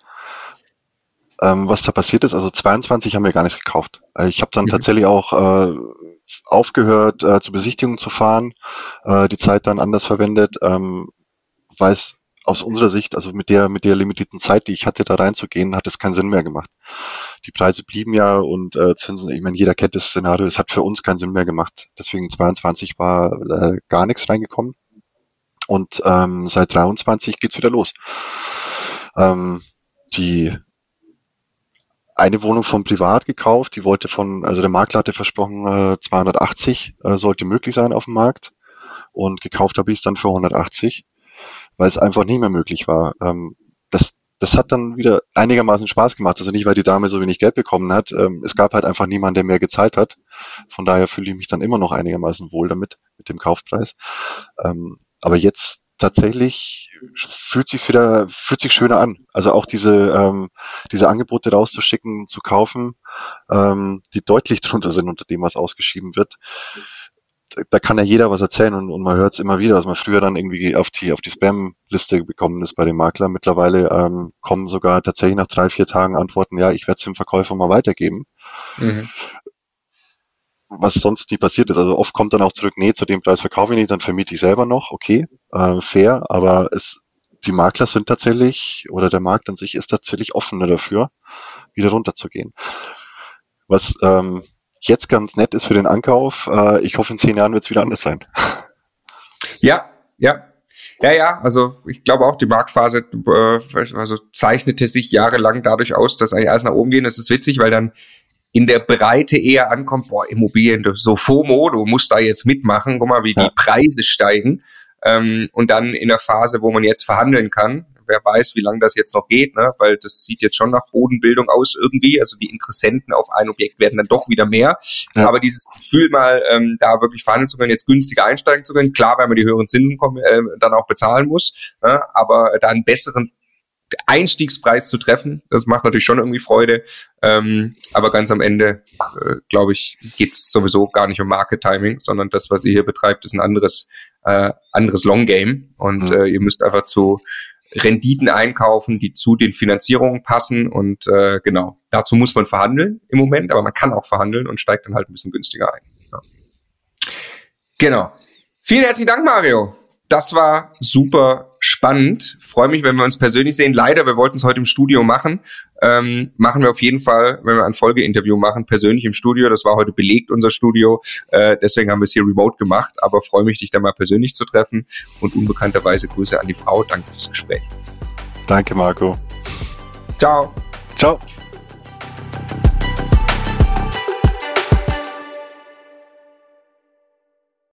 ähm, was da passiert ist, also zweiundzwanzig haben wir gar nichts gekauft. Ich habe dann mhm. tatsächlich auch äh, aufgehört, äh, zur Besichtigung zu fahren, äh, die Zeit dann anders verwendet, ähm, weil es aus unserer Sicht, also mit der mit der limitierten Zeit, die ich hatte, da reinzugehen, hat es keinen Sinn mehr gemacht. die Preise blieben ja und äh, Zinsen, ich meine, jeder kennt das Szenario, es hat für uns keinen Sinn mehr gemacht. Deswegen zweiundzwanzig war äh, gar nichts reingekommen. Und ähm, seit dreiundzwanzig geht's wieder los. Ähm, die eine Wohnung von privat gekauft, die wollte von, also der Makler hatte versprochen, äh, zweihundertachtzig äh, sollte möglich sein auf dem Markt. Und gekauft habe ich es dann für hundertachtzig, weil es einfach nicht mehr möglich war. Ähm, das, das hat dann wieder einigermaßen Spaß gemacht. Also nicht, weil die Dame so wenig Geld bekommen hat. Ähm, es gab halt einfach niemanden, der mehr gezahlt hat. Von daher fühle ich mich dann immer noch einigermaßen wohl damit, mit dem Kaufpreis. Ähm, aber jetzt tatsächlich fühlt sich wieder, fühlt sich schöner an. Also auch diese, ähm, diese Angebote rauszuschicken, zu kaufen, ähm, die deutlich drunter sind unter dem, was ausgeschrieben wird. Da kann ja jeder was erzählen und, und man hört es immer wieder, dass man früher dann irgendwie auf die auf die Spam-Liste gekommen ist bei dem Makler. Mittlerweile ähm, kommen sogar tatsächlich nach drei, vier Tagen Antworten, ja, ich werde es dem Verkäufer mal weitergeben. Mhm. Was sonst nie passiert ist. Also oft kommt dann auch zurück, nee, zu dem Preis verkaufe ich nicht, dann vermiete ich selber noch, okay, äh, fair, aber es, die Makler sind tatsächlich, oder der Markt an sich ist tatsächlich offener dafür, wieder runterzugehen. Was ähm, jetzt ganz nett ist für den Ankauf. Äh, ich hoffe, in zehn Jahren wird es wieder anders sein. Ja, ja. Ja, ja, also ich glaube auch, die Marktphase äh, also zeichnete sich jahrelang dadurch aus, dass eigentlich alles nach oben geht. Das ist witzig, weil dann in der Breite eher ankommt, boah, Immobilien, so FOMO, du musst da jetzt mitmachen, guck mal, wie ja. die Preise steigen. Ähm, und dann in der Phase, wo man jetzt verhandeln kann, wer weiß, wie lange das jetzt noch geht, ne? Weil das sieht jetzt schon nach Bodenbildung aus irgendwie. Also die Interessenten auf ein Objekt werden dann doch wieder mehr. Ja. Aber dieses Gefühl mal, ähm, da wirklich verhandeln zu können, jetzt günstiger einsteigen zu können, klar, weil man die höheren Zinsen kommen, äh, dann auch bezahlen muss, ne? Aber da einen besseren Einstiegspreis zu treffen, das macht natürlich schon irgendwie Freude. Ähm, aber ganz am Ende, äh, glaube ich, geht's sowieso gar nicht um Market Timing, sondern das, was ihr hier betreibt, ist ein anderes, äh, anderes Long Game. Und mhm. äh, ihr müsst einfach zu Renditen einkaufen, die zu den Finanzierungen passen und äh, genau, dazu muss man verhandeln im Moment, aber man kann auch verhandeln und steigt dann halt ein bisschen günstiger ein. Ja. Genau. Vielen herzlichen Dank, Mario. Das war super spannend. Freue mich, wenn wir uns persönlich sehen. Leider, wir wollten es heute im Studio machen. Ähm, machen wir auf jeden Fall, wenn wir ein Folgeinterview machen, persönlich im Studio. Das war heute belegt, unser Studio. Äh, deswegen haben wir es hier remote gemacht. Aber freue mich, dich da mal persönlich zu treffen. Und unbekannterweise Grüße an die Frau. Danke fürs Gespräch. Danke, Marco. Ciao. Ciao.